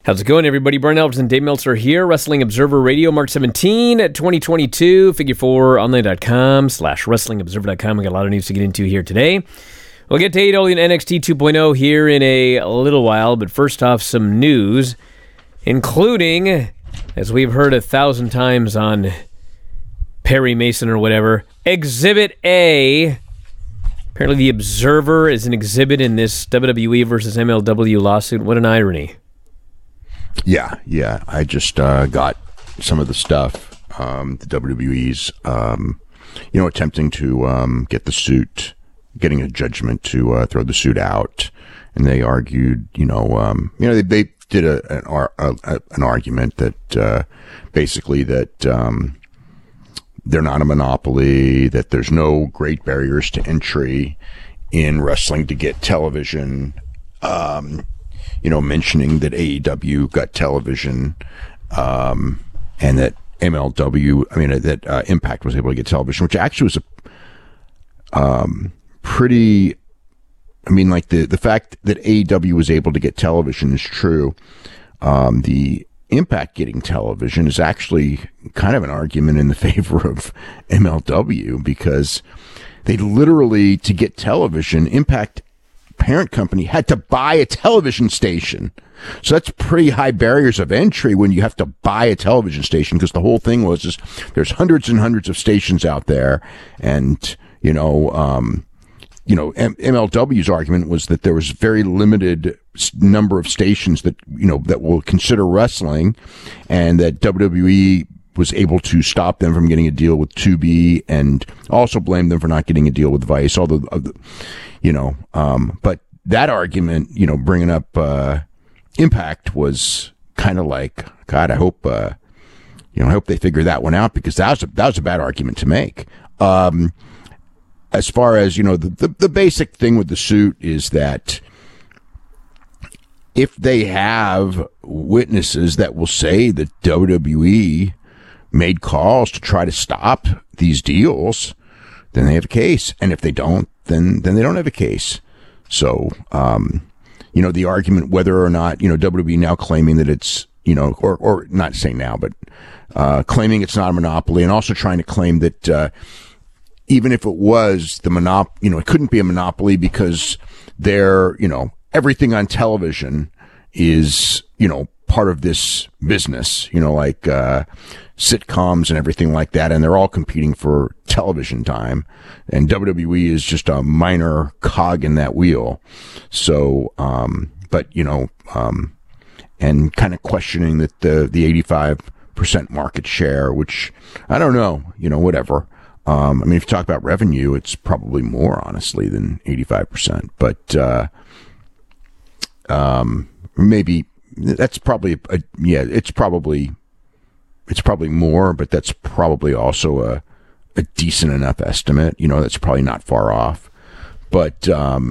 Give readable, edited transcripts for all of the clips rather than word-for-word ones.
How's it going, everybody? Brian Albertson, Dave Meltzer here. Wrestling Observer Radio, March 17, 2022. Figure4online.com/WrestlingObserver.com. We got a lot of news to get into here today. We'll get to AEW and NXT 2.0 here in a little while, but first off, some news, including, as we've heard 1,000 times on Perry Mason or whatever, Exhibit A. Apparently the Observer is an exhibit in this WWE versus MLW lawsuit. What an irony. Yeah. I just got some of the stuff. The WWE's, attempting to get the suit, getting a judgment to throw the suit out, and they argued, they did an argument that basically that they're not a monopoly, that there's no great barriers to entry in wrestling to get television. Mentioning that AEW got television, and that MLW, that Impact was able to get television, which actually was a pretty, the fact that AEW was able to get television is true. The Impact getting television is actually kind of an argument in the favor of MLW, because they literally, to get television, Impact parent company had to buy a television station. So that's pretty high barriers of entry when you have to buy a television station, because the whole thing was there's hundreds and hundreds of stations out there, and MLW's argument was that there was very limited number of stations that that will consider wrestling, and that WWE was able to stop them from getting a deal with Tubi, and also blame them for not getting a deal with Vice. But that argument, bringing up Impact was kind of like, God, I hope they figure that one out, because that was a bad argument to make. As far as, the basic thing with the suit is that if they have witnesses that will say that WWE made calls to try to stop these deals, then they have a case. And if they don't, then they don't have a case. So, the argument whether or not, WWE now claiming that it's, or not saying now, but claiming it's not a monopoly, and also trying to claim that even if it was the it couldn't be a monopoly because they're, everything on television is, part of this business, like sitcoms and everything like that, and they're all competing for television time, and WWE is just a minor cog in that wheel. So, and kind of questioning that the 85% market share, which I don't know, whatever. If you talk about revenue, it's probably more, honestly, than 85%. But maybe that's probably it's probably more, but that's probably also a decent enough estimate. That's probably not far off. But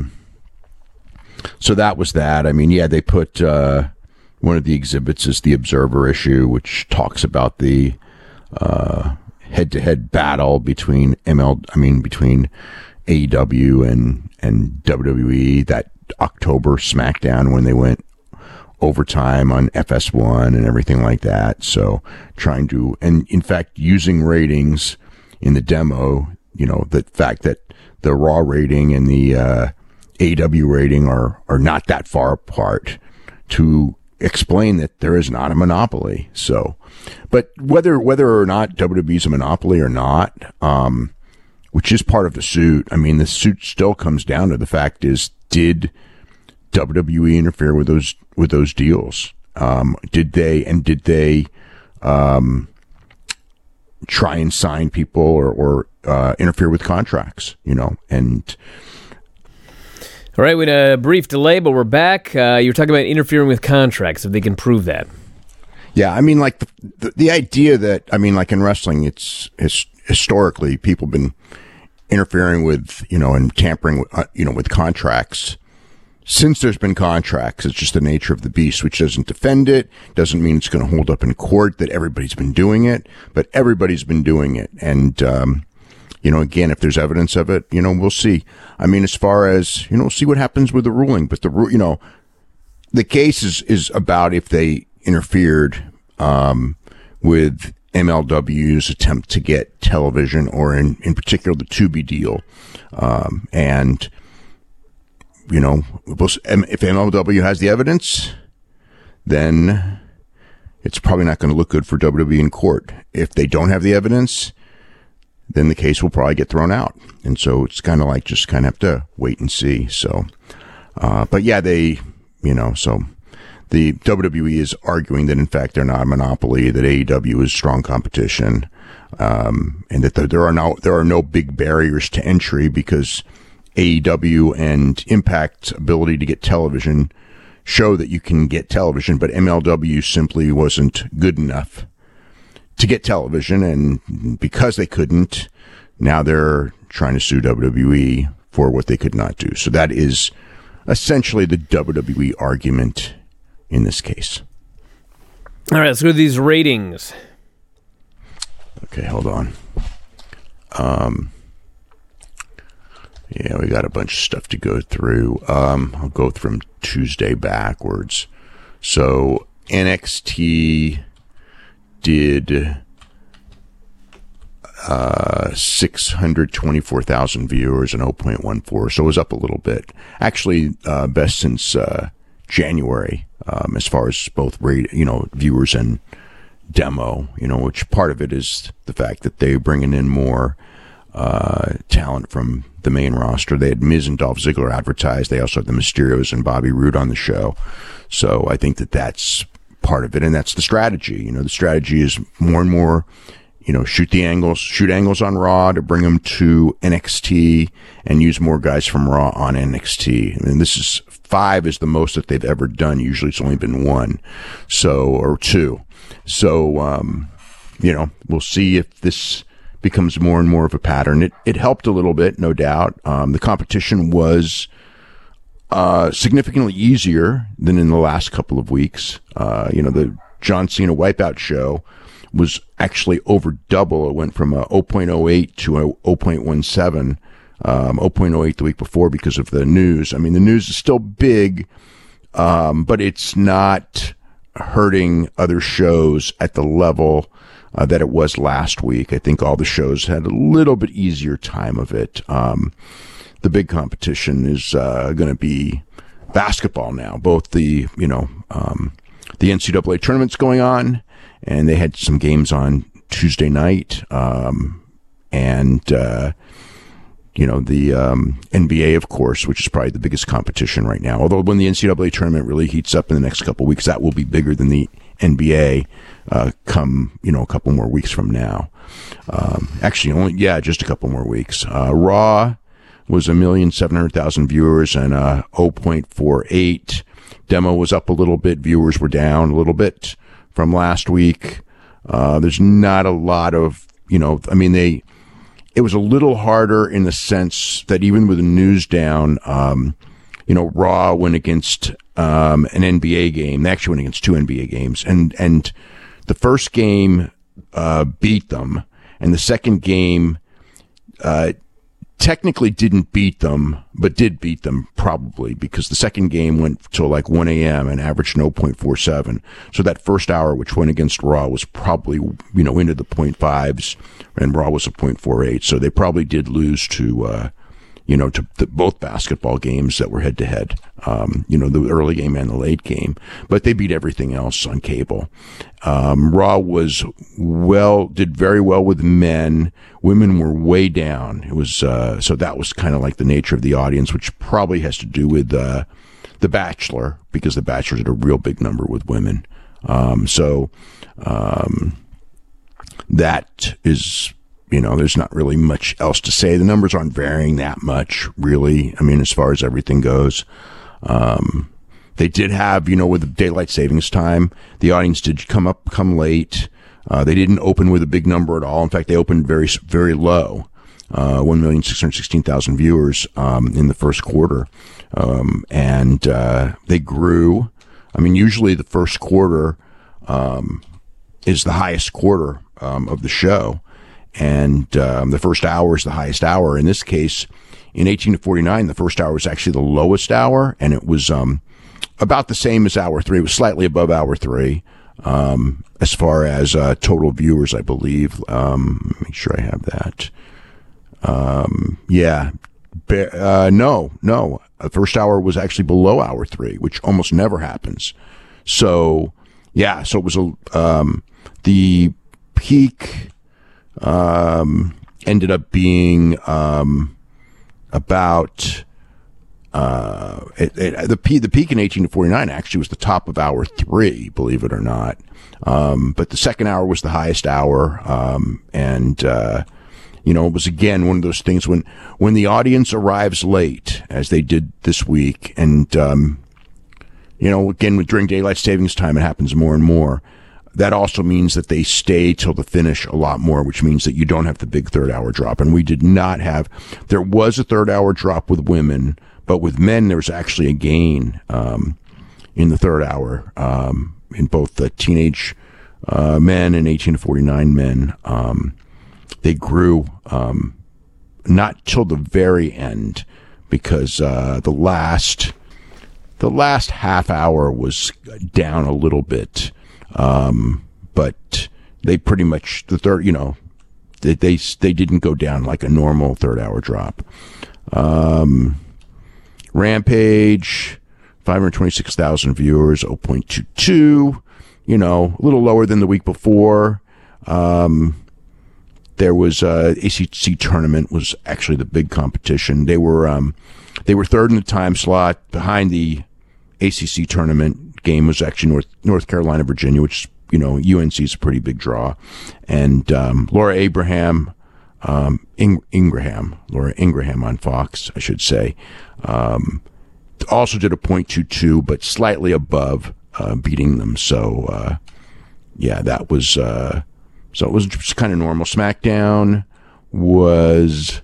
so that was that. They put one of the exhibits is the Observer issue, which talks about the head-to-head battle between between AEW and WWE, that October SmackDown when they went overtime on FS1 and everything like that. So trying to, and in fact, using ratings in the demo, the fact that the Raw rating and the AEW rating are not that far apart, to explain that there is not a monopoly. So, but whether or not WWE is a monopoly or not, which is part of the suit, the suit still comes down to the fact is, did WWE interfere with those deals? Did they try and sign people or interfere with contracts? And all right, we had a brief delay, but we're back. You were talking about interfering with contracts, if they can prove that. Yeah, the idea that, like in wrestling, it's historically people have been interfering with, and tampering, with contracts since there's been contracts. It's just the nature of the beast, which doesn't defend it, doesn't mean it's going to hold up in court that everybody's been doing it, but everybody's been doing it. And, again, if there's evidence of it, we'll see. As far as, we'll see what happens with the ruling, but the case is about if they interfered with MLW's attempt to get television, or in particular the Tubi deal. And, you know, if MLW has the evidence, then it's probably not going to look good for WWE in court. If they don't have the evidence, then the case will probably get thrown out. And so it's kind of like just kind of have to wait and see. So, but yeah, so the WWE is arguing that in fact they're not a monopoly, that AEW is strong competition, and that there are no big barriers to entry because AEW and Impact's ability to get television show that you can get television, but MLW simply wasn't good enough to get television, and because they couldn't, now they're trying to sue WWE for what they could not do. So that is essentially the WWE argument in this case. All right, let's go to these ratings. Okay, hold on. Yeah, we got a bunch of stuff to go through. I'll go from Tuesday backwards. So NXT did 624,000 viewers and 0.14, so it was up a little bit. Actually, best since January, as far as both viewers and demo. Which part of it is the fact that they're bringing in more talent from the main roster. They had Miz and Dolph Ziggler advertised. They also had the Mysterios and Bobby Roode on the show. So I think that that's part of it, and that's the strategy. The strategy is more and more, shoot angles on Raw to bring them to NXT and use more guys from Raw on NXT. I mean, this is 5 is the most that they've ever done. Usually it's only been 1, or 2. So, we'll see if this becomes more and more of a pattern. It helped a little bit, no doubt. The competition was significantly easier than in the last couple of weeks. The John Cena Wipeout show was actually over double. It went from a 0.08 to a 0.17, 0.08 the week before because of the news. I mean, the news is still big, but it's not hurting other shows at the level that it was last week. I think all the shows had a little bit easier time of it. The big competition is going to be basketball now. Both the NCAA tournament's going on, and they had some games on Tuesday night, and the NBA, of course, which is probably the biggest competition right now. Although when the NCAA tournament really heats up in the next couple of weeks, that will be bigger than the NBA come a couple more weeks from now. Just a couple more weeks. Raw was 1,700,000 viewers and 0.48. Demo was up a little bit. Viewers were down a little bit from last week. There's not a lot of, it was a little harder in the sense that even with the news down, Raw went against an NBA game. They actually went against 2 NBA games. And the first game beat them. And the second game technically didn't beat them, but did beat them probably because the second game went till like 1 a.m. and averaged 0.47. So that first hour, which went against Raw, was probably, into the 0.5s, and Raw was a 0.48. So they probably did lose to both basketball games that were head to head, the early game and the late game, but they beat everything else on cable. Raw did very well with men. Women were way down. It was, so that was kind of like the nature of the audience, which probably has to do with, The Bachelor, because The Bachelor did a real big number with women. That is, there's not really much else to say. The numbers aren't varying that much, really. I mean, as far as everything goes. They did have, with the daylight savings time, the audience did come late. They didn't open with a big number at all. In fact, they opened very, very low. 1,616,000 viewers, in the first quarter. And they grew. I mean, usually the first quarter, is the highest quarter, of the show. And the first hour is the highest hour. In this case, in 18 to 49, the first hour was actually the lowest hour, and it was about the same as Hour 3. It was slightly above Hour 3 as far as total viewers, I believe. Make sure I have that. No. The first hour was actually below Hour 3, which almost never happens. So, yeah, so it was the peak ended up being about the peak in 18 to 49 actually was the top of Hour 3, believe it or not. But the second hour was the highest hour, and it was again one of those things when the audience arrives late, as they did this week, and again during daylight savings time, it happens more and more. That also means that they stay till the finish a lot more, which means that you don't have the big third hour drop. And we did not have. There was a third hour drop with women, but with men there was actually a gain in the third hour in both the teenage men and 18 to 49 men. They grew not till the very end, because the last half hour was down a little bit, but they pretty much they didn't go down like a normal third hour drop. Rampage, 526,000 viewers, 0.22. A little lower than the week before. There was ACC tournament was actually the big competition. They were third in the time slot. Behind the ACC tournament game was actually North Carolina, Virginia, which UNC is a pretty big draw, and Laura Ingraham on Fox, I should say, also did a .22, but slightly above, beating them. So that was. So it was just kind of normal. SmackDown was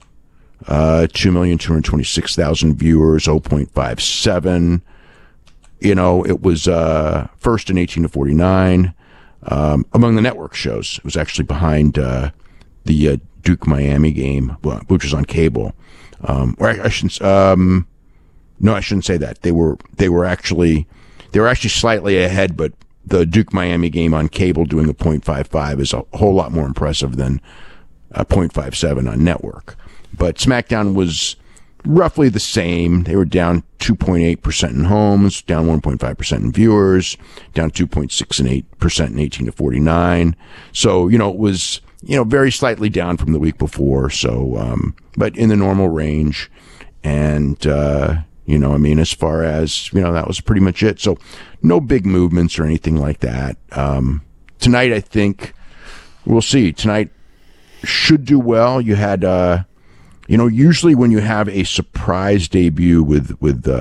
2,226,000 viewers, 0.57. It was first in 18 to 49 among the network shows. It was actually behind the Duke Miami game, which was on cable. Or I shouldn't. No, I shouldn't say that. They were actually slightly ahead, but the Duke Miami game on cable doing a .55 is a whole lot more impressive than a .57 on network. But SmackDown was roughly the same. They were down 2.8% in homes, down 1.5% in viewers, down 2.6% in 18 to 49. So, it was, very slightly down from the week before. So, but in the normal range. And, as far as, that was pretty much it. So no big movements or anything like that. Tonight, I think we'll see. Tonight should do well. You had, usually when you have a surprise debut with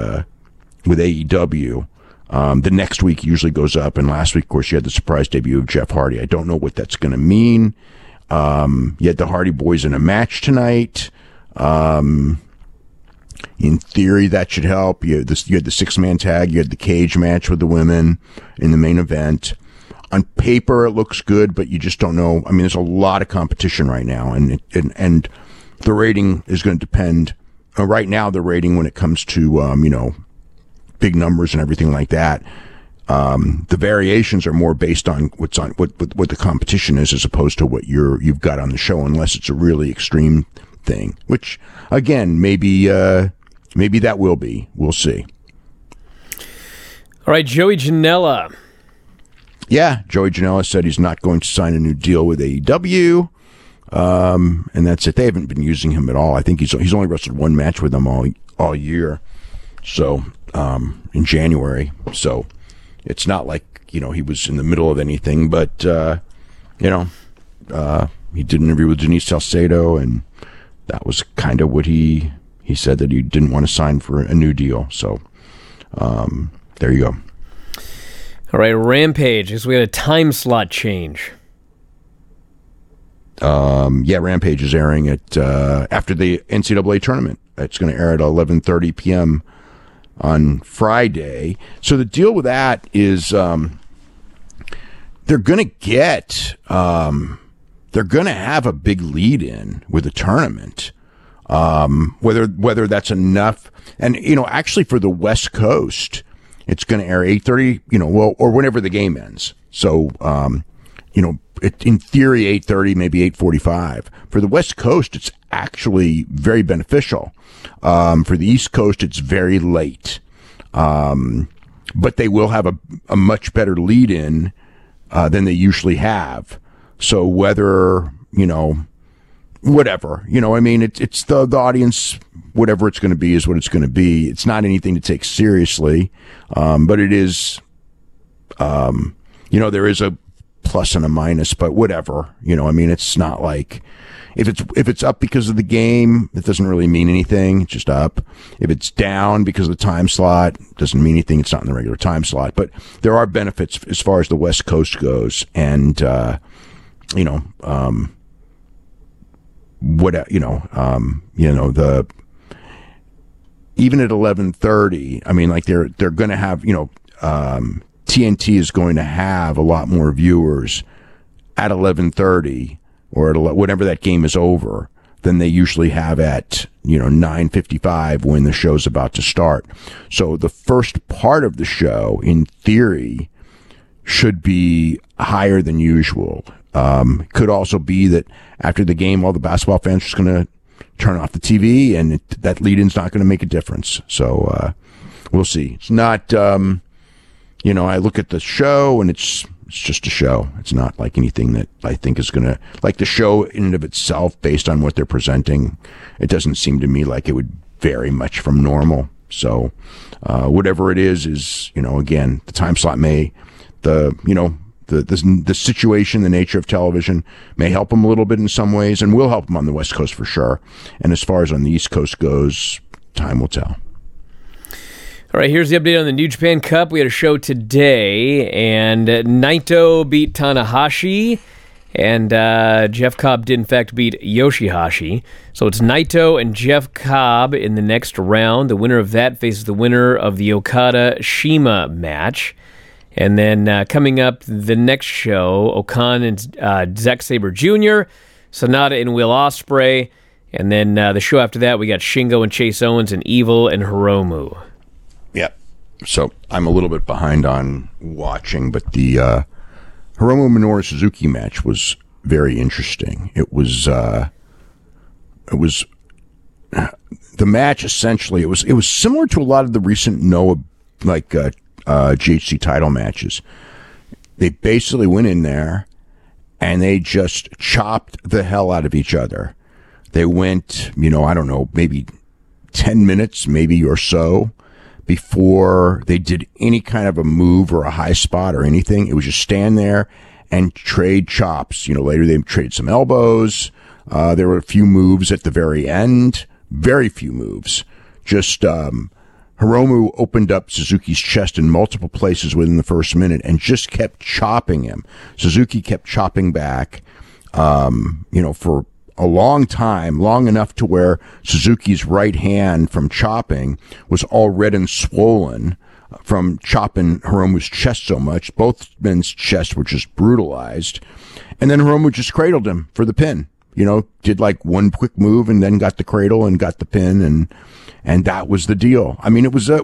AEW, the next week usually goes up. And last week, of course, you had the surprise debut of Jeff Hardy. I don't know what that's going to mean. You had the Hardy Boys in a match tonight. In theory, that should help. You had the 6-man tag. You had the cage match with the women in the main event. On paper, it looks good, but you just don't know. I mean, there's a lot of competition right now, and the rating is going to depend. Right now, the rating when it comes to big numbers and everything like that, the variations are more based on what the competition is, as opposed to what you've got on the show, unless it's a really extreme thing, which again maybe that will be. We'll see. All right, Joey Janela. Yeah, Joey Janela said he's not going to sign a new deal with AEW, and that's it. They haven't been using him at all. I think he's only wrestled one match with them all year, so in January. So it's not like he was in the middle of anything, but he did an interview with Denise Salcedo, and that was kind of what he said, that he didn't want to sign for a new deal. So there you go. All right, Rampage, because we had a time slot change. Rampage is airing at after the NCAA tournament. It's going to air at 11:30 p.m. on Friday. So the deal with that is they're going to have a big lead in with the tournament. Whether that's enough, and actually for the West Coast, It's going to air 8:30, or whenever the game ends. So, in theory, 8:30, maybe 8:45. For the West Coast, it's actually very beneficial. For the East Coast, it's very late. But they will have a much better lead-in than they usually have. So whether, whatever, it's the audience, whatever it's going to be is what it's going to be. It's not anything to take seriously, but it is, there is a plus and a minus, but whatever, it's not like if it's up because of the game, it doesn't really mean anything. It's just up. If it's down because of the time slot, it doesn't mean anything. It's not in the regular time slot, but there are benefits as far as the West Coast goes. And, even at 11:30, I mean, like they're going to have, TNT is going to have a lot more viewers at 11:30 or at whenever that game is over than they usually have at 9:55 when the show's about to start. So the first part of the show, in theory, should be higher than usual. Could also be that after the game, all the basketball fans are just going to turn off the TV, and that lead-in's not going to make a difference. So we'll see. It's not, I look at the show, and it's just a show. It's not like anything that I think is going to, like the show in and of itself, based on what they're presenting, it doesn't seem to me like it would vary much from normal. So whatever it is, again, the time slot the situation, the nature of television may help them a little bit in some ways, and will help them on the West Coast for sure. And as far as on the East Coast goes, time will tell. All right, here's the update on the New Japan Cup. We had a show today, and Naito beat Tanahashi, and Jeff Cobb did, in fact, beat Yoshihashi. So it's Naito and Jeff Cobb in the next round. The winner of that faces the winner of the Okada-Shima match. And then coming up, the next show, Okan and Zack Sabre Jr., Sonata and Will Ospreay. And then the show after that, we got Shingo and Chase Owens and Evil and Hiromu. Yep. So I'm a little bit behind on watching, but the Hiromu Minoru Suzuki match was very interesting. It was the match essentially. It was similar to a lot of the recent Noah GHC title matches. They basically went in there and they just chopped the hell out of each other. They went, I don't know, maybe 10 minutes, maybe or so, before they did any kind of a move or a high spot or anything. It was just stand there and trade chops. Later they traded some elbows. There were a few moves at the very end. Very few moves. Just, Hiromu opened up Suzuki's chest in multiple places within the first minute and just kept chopping him. Suzuki kept chopping back, for a long time, long enough to where Suzuki's right hand from chopping was all red and swollen from chopping Hiromu's chest so much. Both men's chests were just brutalized. And then Hiromu just cradled him for the pin. Did like one quick move and then got the cradle and got the pin, and that was the deal. I mean, it was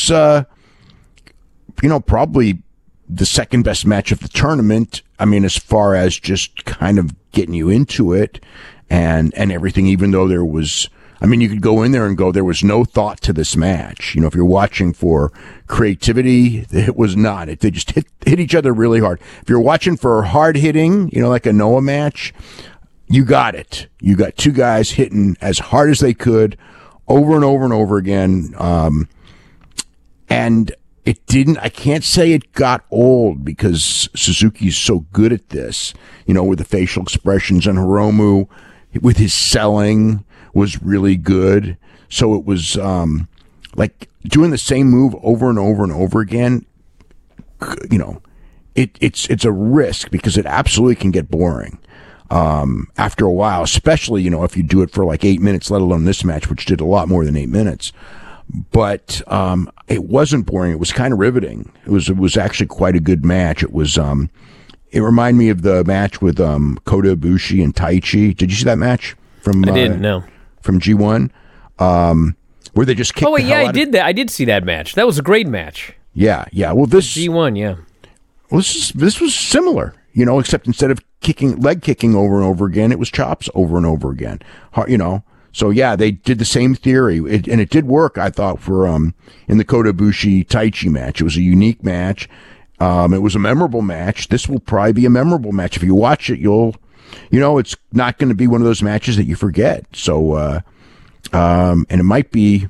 probably the second best match of the tournament. I mean, as far as just kind of getting you into it and everything, even though there was, you could go in there and go, there was no thought to this match. If you're watching for creativity, it was not. They just hit each other really hard. If you're watching for hard hitting, like a Noah match, you got it. You got two guys hitting as hard as they could over and over and over again. And it didn't, I can't say it got old because Suzuki's so good at this, with the facial expressions, and Hiromu with his selling was really good. So it was, like doing the same move over and over and over again. It's a risk because it absolutely can get boring. After a while, especially, if you do it for like 8 minutes, let alone this match, which did a lot more than 8 minutes. But it wasn't boring. It was kind of riveting. It was actually quite a good match. It was it reminded me of the match with Kota Ibushi and Taichi. Did you see that match from? I didn't know. From G1, where they just kicked. Oh wait, yeah, I did that. I did see that match. That was a great match. Yeah. Well, this G1, yeah. Well, this was similar, you know, except instead of leg kicking over and over again, it was chops over and over again. You know, so yeah, they did the same theory, and it did work. I thought for in the Kota Ibushi Taichi match, it was a unique match. It was a memorable match. This will probably be a memorable match. If you watch it, it's not going to be one of those matches that you forget. So, and it might be,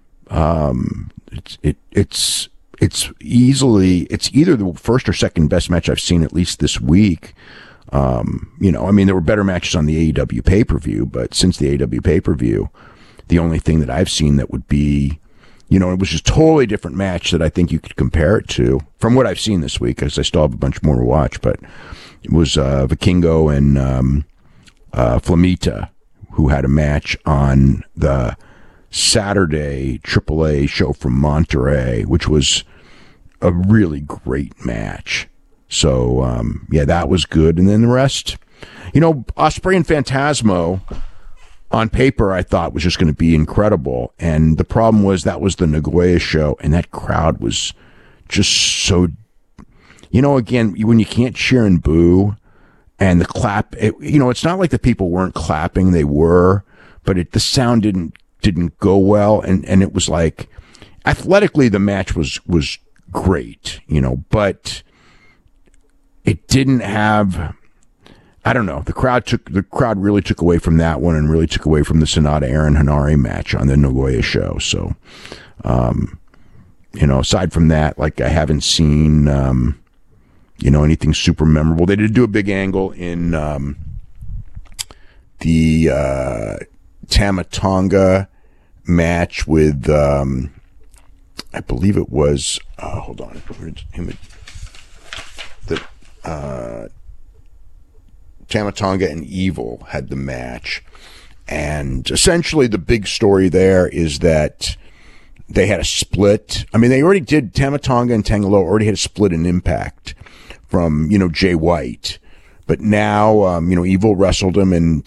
it's either the first or second best match I've seen at least this week. There were better matches on the AEW pay-per-view, but since the AEW pay-per-view, the only thing that I've seen that would be, it was just a totally different match that I think you could compare it to from what I've seen this week, because I still have a bunch more to watch, but it was Vikingo and Flamita, who had a match on the Saturday AAA show from Monterey, which was a really great match. So, that was good. And then the rest, Ospreay and Phantasmo on paper, I thought was just going to be incredible. And the problem was that was the Nagoya show, and that crowd was just so, again, when you can't cheer and boo and the clap, it's not like the people weren't clapping, they were, but the sound didn't go well. And it was like, athletically, the match was great, but it didn't have, I don't know, the crowd really took away from that one, and really took away from the Sonata Aaron Hanare match on the Nagoya show. So, aside from that, like, I haven't seen, anything super memorable. They did do a big angle in the Tama Tonga match with, I believe it was, hold on, Tama Tonga and Evil had the match, and essentially the big story there is that they had a split. I mean, they already did, Tama Tonga and Tangaloa already had a split in Impact from, Jay White, but now, Evil wrestled him, and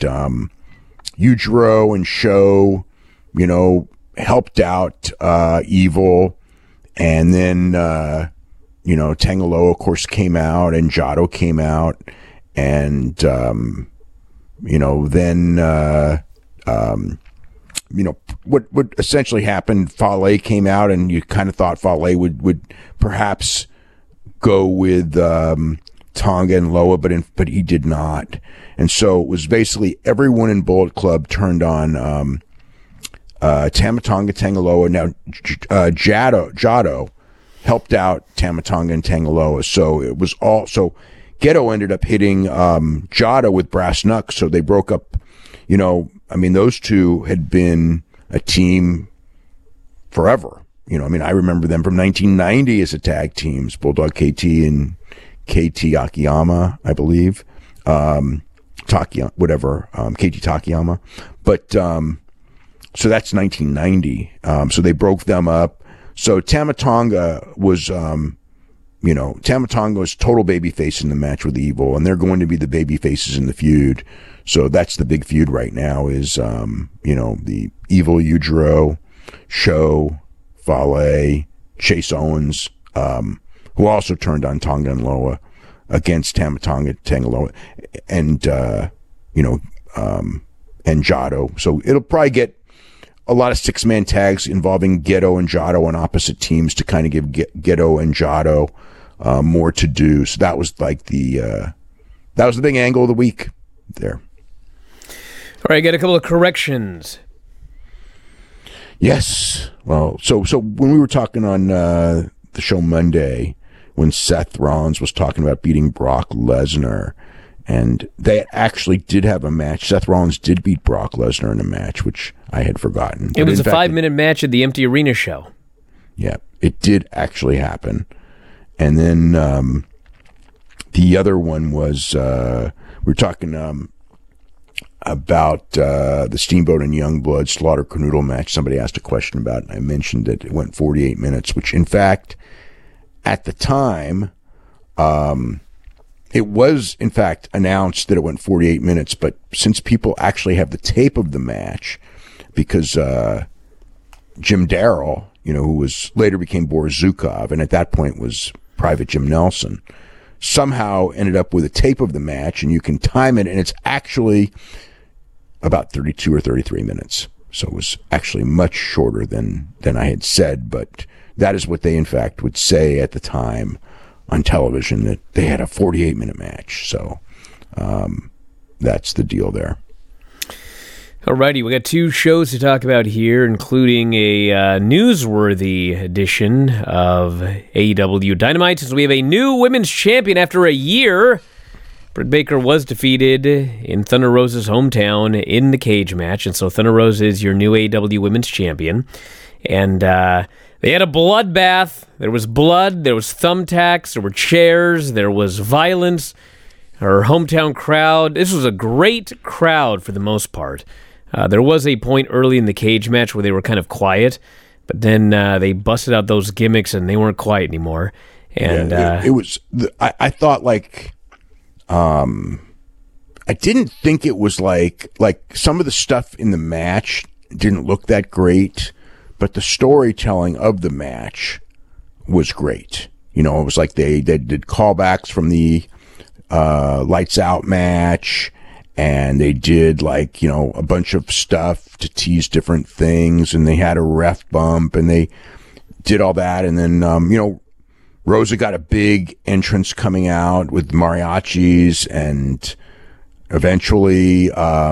Yujiro and Sho, helped out Evil, and then Tangaloa, of course, came out, and Jado came out, and then what essentially happened, Fale came out, and you kind of thought Fale would perhaps go with Tonga and Loa, but he did not. And so it was basically everyone in Bullet Club turned on Tama Tonga, Tangaloa. Now Jado helped out Tama Tonga and Tangaloa, so it was all. So Gedo ended up hitting Jado with brass knucks, so they broke up. Those two had been a team forever. I remember them from 1990 as a tag teams, Bulldog KT and KT Akiyama, I believe. KT Takayama. But, so that's 1990. So they broke them up. So Tama Tonga was, Tama Tonga was total babyface in the match with Evil, and they're going to be the baby faces in the feud. So that's the big feud right now is, the Evil, Yujiro, Sho, Fale, Chase Owens, who also turned on Tonga and Loa against Tama Tonga, Tangaloa, and Jado. So it'll probably get a lot of 6-man tags involving Gedo and Jado on opposite teams to kind of give Gedo and Jado more to do. So that was like the big angle of the week there. All right, I got a couple of corrections. Yes. Well, so when we were talking on the show Monday, when Seth Rollins was talking about beating Brock Lesnar, and they actually did have a match. Seth Rollins did beat Brock Lesnar in a match, which I had forgotten. It was a 5-minute match at the Empty Arena show. Yeah, it did actually happen. And then the other one was, we were talking about the Steamboat and Youngblood Slaughter Canoodle match. Somebody asked a question about it, and I mentioned that it went 48 minutes, which in fact, at the time, it was in fact announced that it went 48 minutes, but since people actually have the tape of the match, because Jim Darrell, who was later became Boris Zukov, and at that point was Private Jim Nelson, somehow ended up with a tape of the match, and you can time it, and it's actually about 32 or 33 minutes. So it was actually much shorter than I had said, but that is what they, in fact, would say at the time on television, that they had a 48-minute match. So that's the deal there. Alrighty, we got two shows to talk about here, including a newsworthy edition of AEW Dynamite, since we have a new women's champion after a year. Britt Baker was defeated in Thunder Rosa's hometown in the cage match, and so Thunder Rosa is your new AEW Women's Champion. And they had a bloodbath. There was blood, there was thumbtacks, there were chairs, there was violence. Her hometown crowd, this was a great crowd for the most part. There was a point early in the cage match where they were kind of quiet, but then they busted out those gimmicks and they weren't quiet anymore. And it was, I thought like... I didn't think it was like some of the stuff in the match didn't look that great, but the storytelling of the match was great. It was like they did callbacks from the Lights Out match, and they did a bunch of stuff to tease different things, and they had a ref bump, and they did all that, and then Rosa got a big entrance coming out with mariachis, and eventually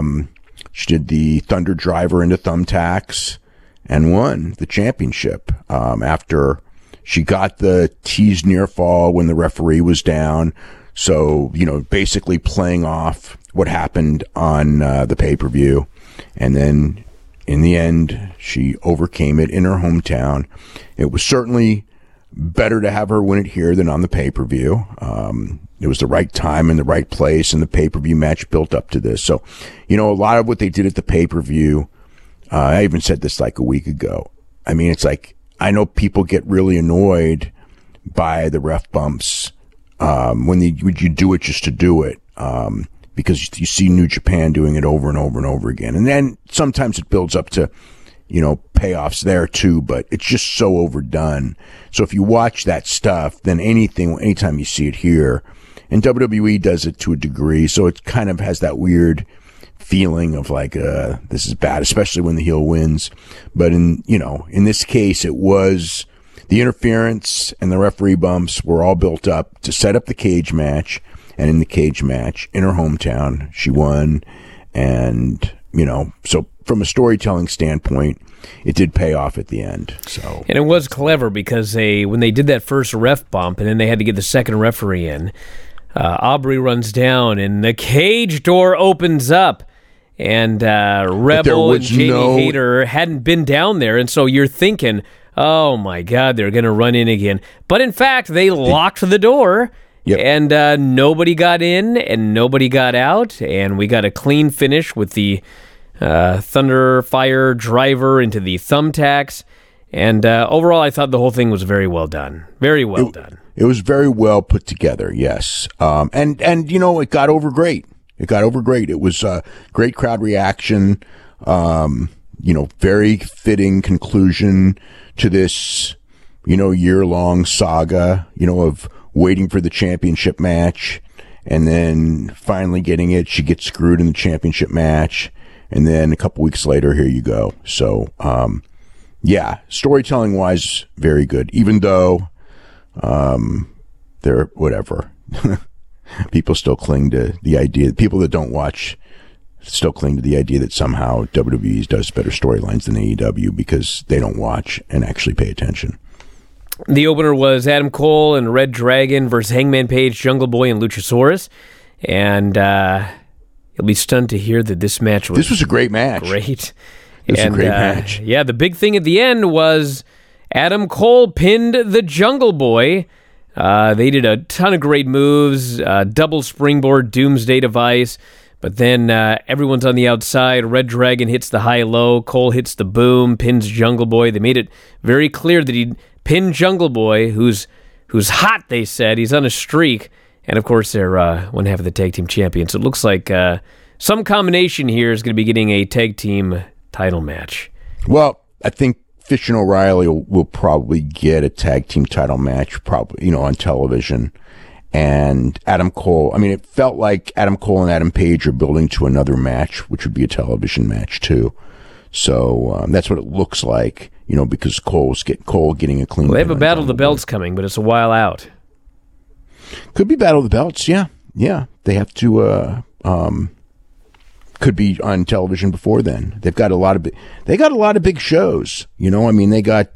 she did the Thunder Driver into thumbtacks and won the championship after she got the teased near fall when the referee was down. So, basically playing off what happened on the pay-per-view. And then in the end, she overcame it in her hometown. It was certainly better to have her win it here than on the pay-per-view. It was the right time and the right place, and the pay-per-view match built up to this. So, a lot of what they did at the pay-per-view, I even said this like a week ago. I mean, it's like, I know people get really annoyed by the ref bumps when you do it just to do it, because you see New Japan doing it over and over and over again. And then sometimes it builds up to payoffs there too, but it's just so overdone. So if you watch that stuff, then anytime you see it here, and WWE does it to a degree, so it kind of has that weird feeling of like, this is bad, especially when the heel wins. But in this case, it was the interference and the referee bumps were all built up to set up the cage match, and in the cage match in her hometown, she won. And, so from a storytelling standpoint, it did pay off at the end. So, and it was clever because when they did that first ref bump and then they had to get the second referee in, Aubrey runs down and the cage door opens up, and Rebel and Jamie Hayter hadn't been down there, and so you're thinking, oh my God, they're going to run in again. But in fact, they locked the door. Yep. And nobody got in and nobody got out, and we got a clean finish with the Thunder Fire Driver into the thumbtacks. And overall, I thought the whole thing was very well done. Very well done. It was very well put together, yes. And it got over great. It got over great. It was great crowd reaction. Very fitting conclusion to this, year-long saga, of waiting for the championship match, and then finally getting it. She gets screwed in the championship match, and then a couple weeks later, here you go. So, storytelling wise, very good. Even though, they're whatever. People still cling to the idea. People that don't watch still cling to the idea that somehow WWE does better storylines than AEW because they don't watch and actually pay attention. The opener was Adam Cole and Red Dragon versus Hangman Page, Jungle Boy, and Luchasaurus. And you'll be stunned to hear that this match was... This was a great match. Great. It was a great match. Yeah, the big thing at the end was Adam Cole pinned the Jungle Boy. They did a ton of great moves, double springboard, doomsday device. But then everyone's on the outside. Red Dragon hits the high-low. Cole hits the boom, pins Jungle Boy. They made it very clear that he'd pinned Jungle Boy, who's hot, they said. He's on a streak. And, of course, they're one half of the tag team champions. So it looks like some combination here is going to be getting a tag team title match. Well, I think Fish and O'Reilly will probably get a tag team title match, probably, on television. And Adam Cole, I mean, it felt like Adam Cole and Adam Page are building to another match, which would be a television match too. So that's what it looks like, because Cole getting a clean. Well, they have a Battle of the Belts coming, but it's a while out. Could be Battle of the Belts, yeah. They have to. Could be on television before then. They've got a lot of big shows. I mean, they got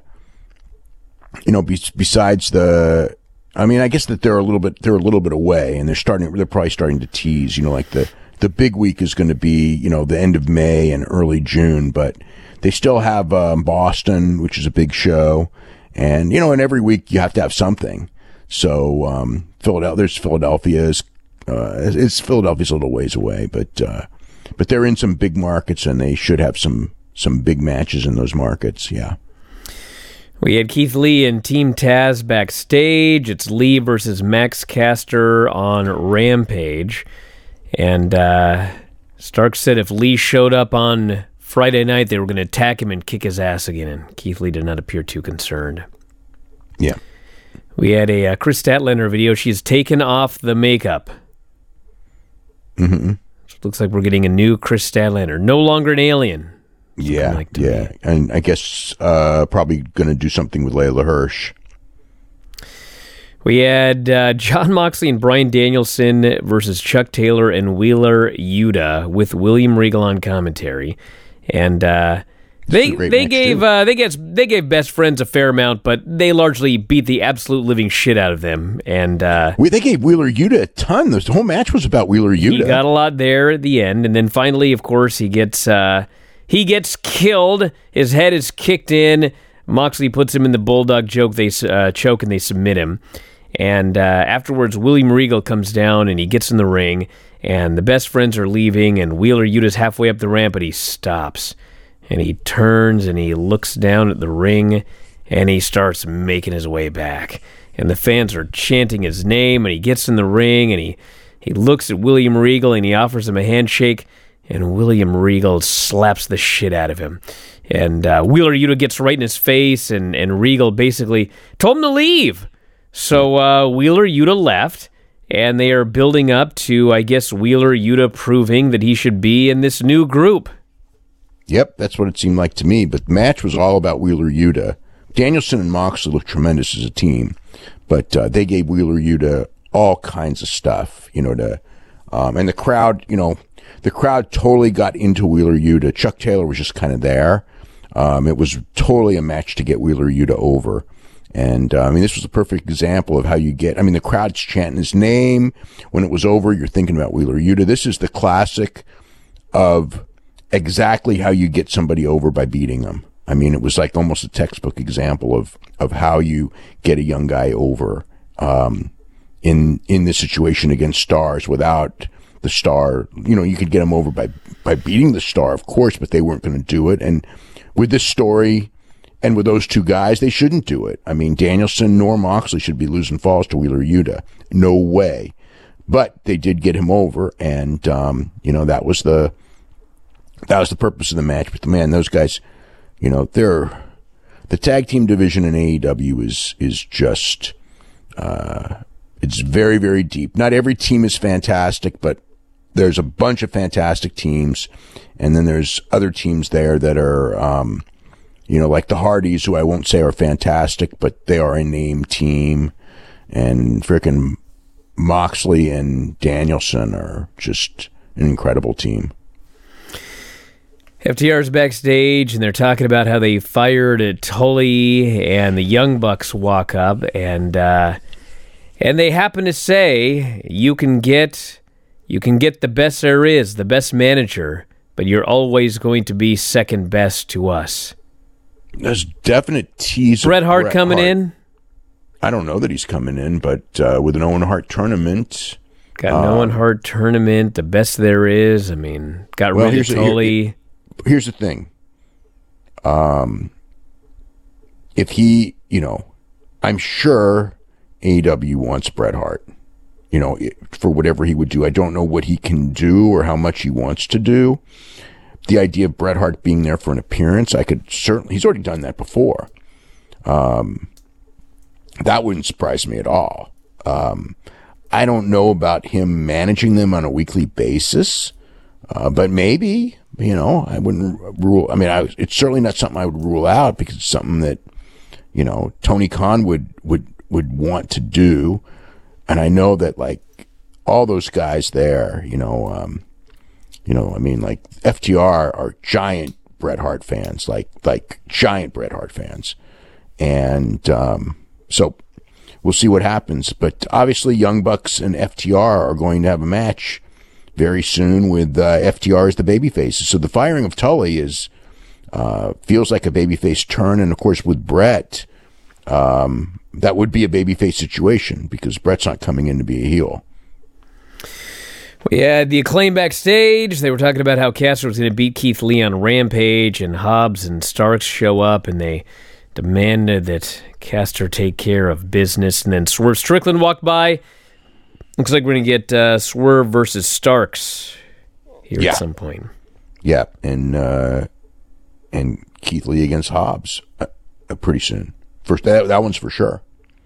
besides the. I mean, I guess that they're a little bit away, and they're probably starting to tease. Like the big week is going to be the end of May and early June, but they still have Boston, which is a big show, and and every week you have to have something. So Philadelphia's Philadelphia's a little ways away, but they're in some big markets, and they should have some big matches in those markets. Yeah. We had Keith Lee and Team Taz backstage. It's Lee versus Max Caster on Rampage. And Stark said if Lee showed up on Friday night, they were going to attack him and kick his ass again. And Keith Lee did not appear too concerned. Yeah. We had a Chris Statlander video. She's taken off the makeup. Mm-hmm. So it looks like we're getting a new Chris Statlander. No longer an alien. Yeah. And I guess probably going to do something with Layla Hirsch. We had Jon Moxley and Bryan Danielson versus Chuck Taylor and Wheeler Yuta with William Regal on commentary. And they gave Best Friends a fair amount, but they largely beat the absolute living shit out of them. And they gave Wheeler Yuta a ton. The whole match was about Wheeler Yuta. He got a lot there at the end, and then finally, of course, he gets killed. His head is kicked in. Moxley puts him in the bulldog choke. They choke and they submit him. And afterwards, William Regal comes down and he gets in the ring. And the Best Friends are leaving, and Wheeler Yuta's halfway up the ramp, but he stops. And he turns and he looks down at the ring, and he starts making his way back. And the fans are chanting his name, and he gets in the ring, and he looks at William Regal, and he offers him a handshake, and William Regal slaps the shit out of him. And Wheeler Yuta gets right in his face, and Regal basically told him to leave. So Wheeler Yuta left, and they are building up to, I guess, Wheeler Yuta proving that he should be in this new group. Yep, that's what it seemed like to me. But the match was all about Wheeler Yuta. Danielson and Moxley looked tremendous as a team, but they gave Wheeler Yuta all kinds of stuff, and the crowd, the crowd totally got into Wheeler Yuta. Chuck Taylor was just kind of there. It was totally a match to get Wheeler Yuta over. And, this was a perfect example of how you get, the crowd's chanting his name. When it was over, you're thinking about Wheeler Yuta. This is the classic of exactly how you get somebody over by beating them. It was like almost a textbook example of how you get a young guy over, in this situation against stars without the star. You could get him over by beating the star, of course, but they weren't going to do it. And with this story, and with those two guys, they shouldn't do it. Danielson nor Moxley should be losing falls to Wheeler Yuta. No way. But they did get him over, and that was the purpose of the match. But man, those guys, the tag team division in AEW is just it's very, very deep. Not every team is fantastic, but there's a bunch of fantastic teams, and then there's other teams there that are like the Hardys, who I won't say are fantastic, but they are a name team. And frickin' Moxley and Danielson are just an incredible team. FTR's backstage, and they're talking about how they fired Tully, and the Young Bucks walk up, and they happen to say, you can get the best there is, the best manager, but you're always going to be second best to us. There's definite tease. Bret Hart coming in? I don't know that he's coming in, but with an Owen Hart tournament. Got an Owen Hart tournament, the best there is. Got rid of Tully. Here's the thing. If he, I'm sure AEW wants Bret Hart, for whatever he would do. I don't know what he can do or how much he wants to do. the idea of Bret Hart being there for an appearance, I could certainly. He's already done that before. That wouldn't surprise me at all. I don't know about him managing them on a weekly basis, but maybe, I wouldn't rule. I mean, it's certainly not something I would rule out, because it's something that, Tony Khan would want to do. And I know that, like, all those guys there, I mean, like, FTR are giant Bret Hart fans, like giant Bret Hart fans. And so we'll see what happens. But obviously, Young Bucks and FTR are going to have a match very soon with FTR as the babyfaces. So the firing of Tully feels like a babyface turn. And, of course, with Bret, that would be a babyface situation, because Bret's not coming in to be a heel. We had the Acclaim backstage. They were talking about how Caster was going to beat Keith Lee on Rampage, and Hobbs and Starks show up, and they demanded that Caster take care of business. And then Swerve Strickland walked by. Looks like we're going to get Swerve versus Starks here at some point. Yeah, and Keith Lee against Hobbs pretty soon. First, that one's for sure.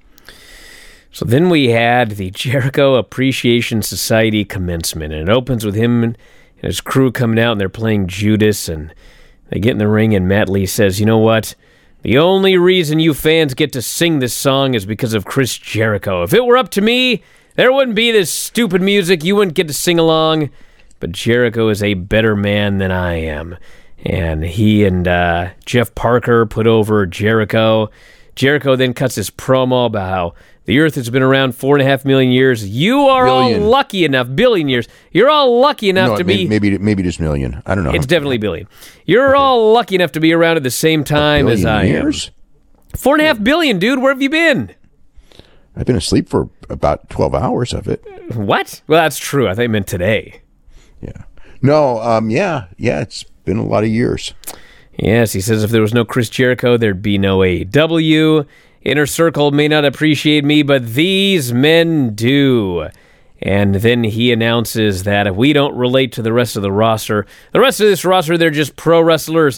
So then we had the Jericho Appreciation Society commencement, and it opens with him and his crew coming out, and they're playing Judas, and they get in the ring, and Matt Lee says, you know what? The only reason you fans get to sing this song is because of Chris Jericho. If it were up to me, there wouldn't be this stupid music. You wouldn't get to sing along. But Jericho is a better man than I am. And he and Jeff Parker put over Jericho. Jericho then cuts his promo about how the Earth has been around 4.5 million years. You are billion. all lucky enough, billion years. You're all lucky enough to be. Maybe just million. I don't know. It's definitely billion. You're all lucky enough to be around at the same time as I years? am. 4.5 billion, dude. Where have you been? I've been asleep for about 12 hours of it. What? Well, that's true. I think I meant today. Yeah. No. Yeah. It's been a lot of years. Yes, he says if there was no Chris Jericho, there'd be no AEW. Inner Circle may not appreciate me, but these men do. And then he announces that if we don't relate to the rest of the roster, the rest of this roster, they're just pro wrestlers.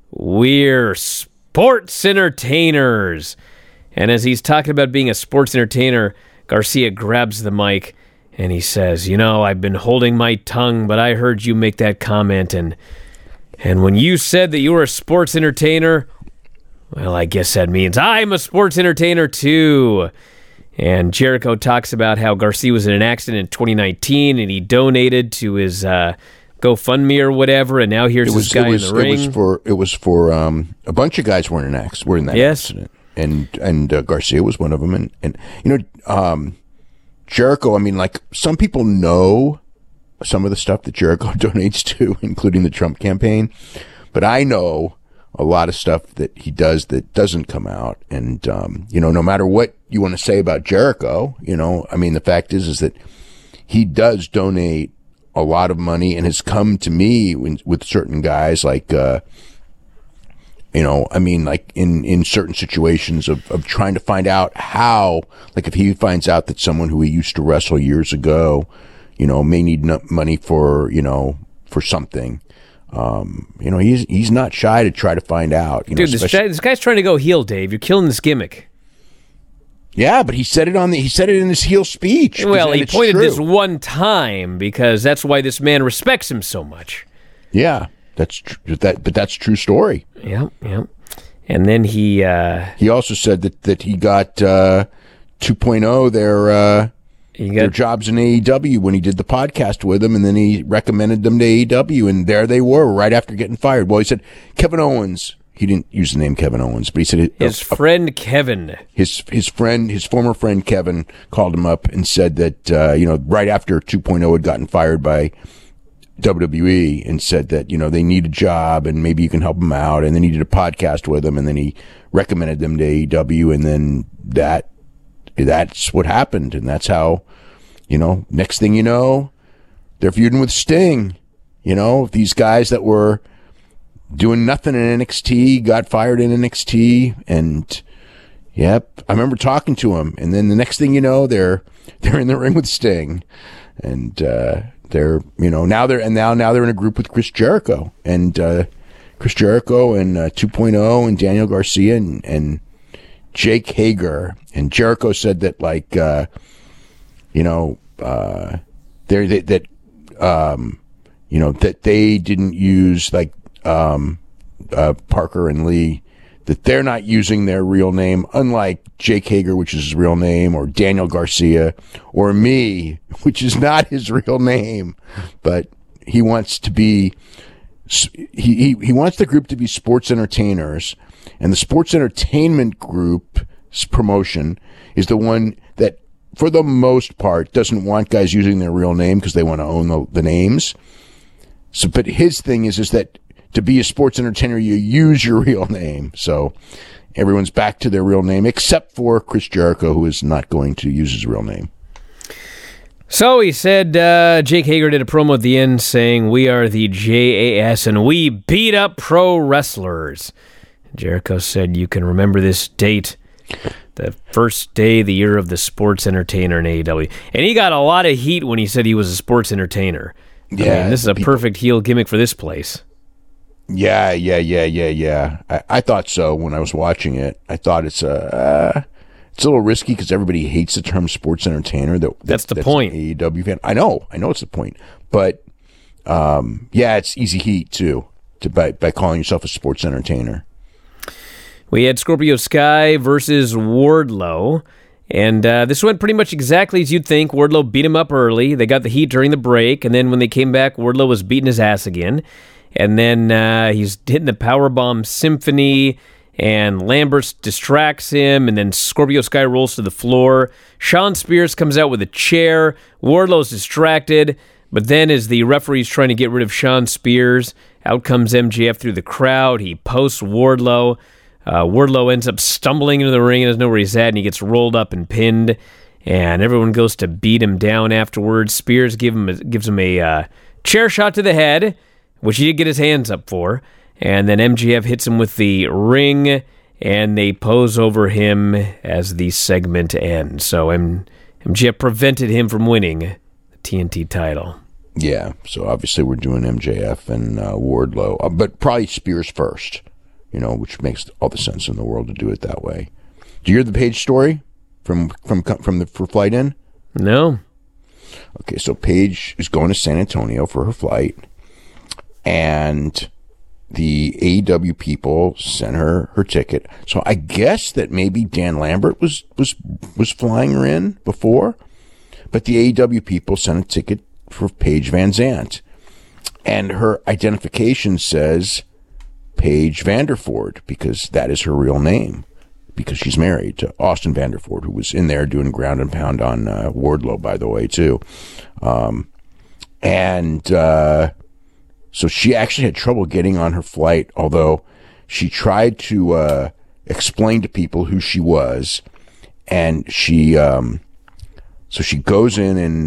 We're sports entertainers. And as he's talking about being a sports entertainer, Garcia grabs the mic and he says, I've been holding my tongue, but I heard you make that comment, and when you said that you were a sports entertainer, well, I guess that means I'm a sports entertainer too. And Jericho talks about how Garcia was in an accident in 2019 and he donated to his GoFundMe or whatever, and now here's this guy in the ring. It was for a bunch of guys were in that accident. And Garcia was one of them. And Jericho, I mean, like, some people know some of the stuff that Jericho donates to, including the Trump campaign, but I know a lot of stuff that he does that doesn't come out. And, no matter what you want to say about Jericho, I mean, the fact is that he does donate a lot of money and has come to me with certain guys, like, I mean, like in certain situations of trying to find out how, like, if he finds out that someone who he used to wrestle years ago, may need money for something. He's not shy to try to find out. Dude, this guy's trying to go heel, Dave. You're killing this gimmick. Yeah, but he said it in his heel speech. Well, he pointed this one time because that's why this man respects him so much. Yeah, that's true. But that's true story. Yeah. And then he also said that he got 2.0 their jobs in AEW when he did the podcast with them, and then he recommended them to AEW, and there they were right after getting fired. Well, he said Kevin Owens. He didn't use the name Kevin Owens, but he said his friend Kevin. His former friend Kevin called him up and said that right after 2.0 had gotten fired by WWE, and said that they need a job and maybe you can help them out, and then he did a podcast with them, and then he recommended them to AEW, and then that's what happened, and that's how, next thing you know, they're feuding with Sting. These guys that were doing nothing in NXT got fired in NXT, and yep, I remember talking to him, and then the next thing you know, they're in the ring with Sting, and they're now they're in a group with Chris Jericho and 2.0 and Daniel Garcia and Jake Hager. And Jericho said that that they didn't use Parker and Lee, that they're not using their real name, unlike Jake Hager, which is his real name, or Daniel Garcia, or me, which is not his real name, but he wants to be. He wants the group to be sports entertainers, and the sports entertainment group's promotion is the one that, for the most part, doesn't want guys using their real name because they want to own the names. So, but his thing is that to be a sports entertainer, you use your real name. So everyone's back to their real name, except for Chris Jericho, who is not going to use his real name. So he said, Jake Hager did a promo at the end saying, "We are the JAS and we beat up pro wrestlers." Jericho said, "You can remember this date, the first day, the year of the sports entertainer in AEW." And he got a lot of heat when he said he was a sports entertainer. Yeah, I mean, this is a perfect heel gimmick for this place. Yeah. I thought so when I was watching it. I thought it's a little risky because everybody hates the term sports entertainer. That's the point. An AEW fan. I know it's the point. But it's easy heat too by calling yourself a sports entertainer. We had Scorpio Sky versus Wardlow. And this went pretty much exactly as you'd think. Wardlow beat him up early. They got the heat during the break. And then when they came back, Wardlow was beating his ass again. And then he's hitting the Powerbomb Symphony. And Lambert distracts him. And then Scorpio Sky rolls to the floor. Shawn Spears comes out with a chair. Wardlow's distracted. But then as the referee's trying to get rid of Shawn Spears, out comes MJF through the crowd. He posts Wardlow. Wardlow ends up stumbling into the ring and doesn't know where he's at, and he gets rolled up and pinned, and everyone goes to beat him down afterwards. Spears gives him a chair shot to the head, which he did get his hands up for, and then MJF hits him with the ring, and they pose over him as the segment ends. So MJF prevented him from winning the TNT title. Yeah, so obviously we're doing MJF and Wardlow, but probably Spears first. Which makes all the sense in the world to do it that way. Do you hear the Paige story for Flight In? No. Okay, so Paige is going to San Antonio for her flight, and the AEW people sent her ticket. So I guess that maybe Dan Lambert was flying her in before, but the AEW people sent a ticket for Paige Van Zant, and her identification says Paige Vanderford, because that is her real name, because she's married to Austin Vanderford, who was in there doing ground and pound on Wardlow, by the way, too. So she actually had trouble getting on her flight, although she tried to explain to people who she was, and she goes in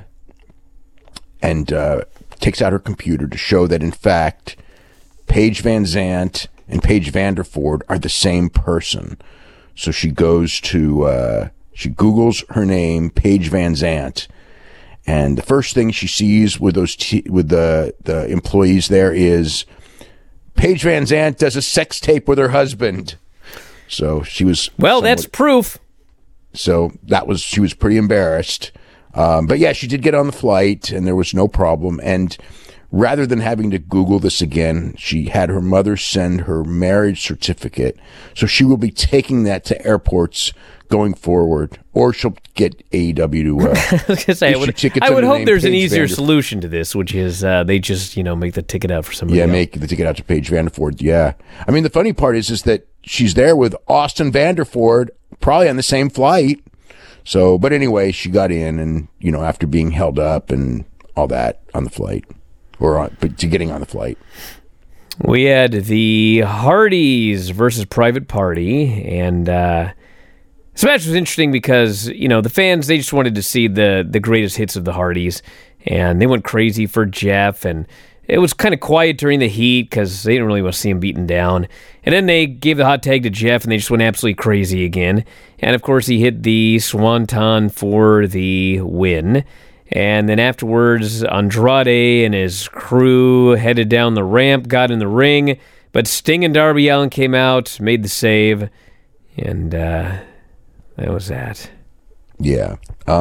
and takes out her computer to show that, in fact, Paige Van Zant and Paige Vanderford are the same person. So she goes to, she Googles her name, Paige Van Zant, and the first thing she sees with the employees there is Paige Van Zant does a sex tape with her husband. So she was that's proof. So she was pretty embarrassed. But yeah, she did get on the flight, and there was no problem. And rather than having to Google this again, she had her mother send her marriage certificate. So she will be taking that to airports going forward, or she'll get AEW to I was gonna say, I would hope there's an easier solution to this, which is they just make the ticket out for somebody else. Make the ticket out to Paige Vanderford. Yeah. I mean, the funny part is that she's there with Austin Vanderford, probably on the same flight. So, but anyway, she got in, and, after being held up and all that on the flight. But to getting on the flight. We had the Hardys versus Private Party, and this match was interesting because, the fans, they just wanted to see the greatest hits of the Hardys, and they went crazy for Jeff, and it was kind of quiet during the heat because they didn't really want to see him beaten down. And then they gave the hot tag to Jeff, and they just went absolutely crazy again. And, of course, he hit the Swanton for the win. And then afterwards, Andrade and his crew headed down the ramp, got in the ring, but Sting and Darby Allin came out, made the save, and that was that. Yeah.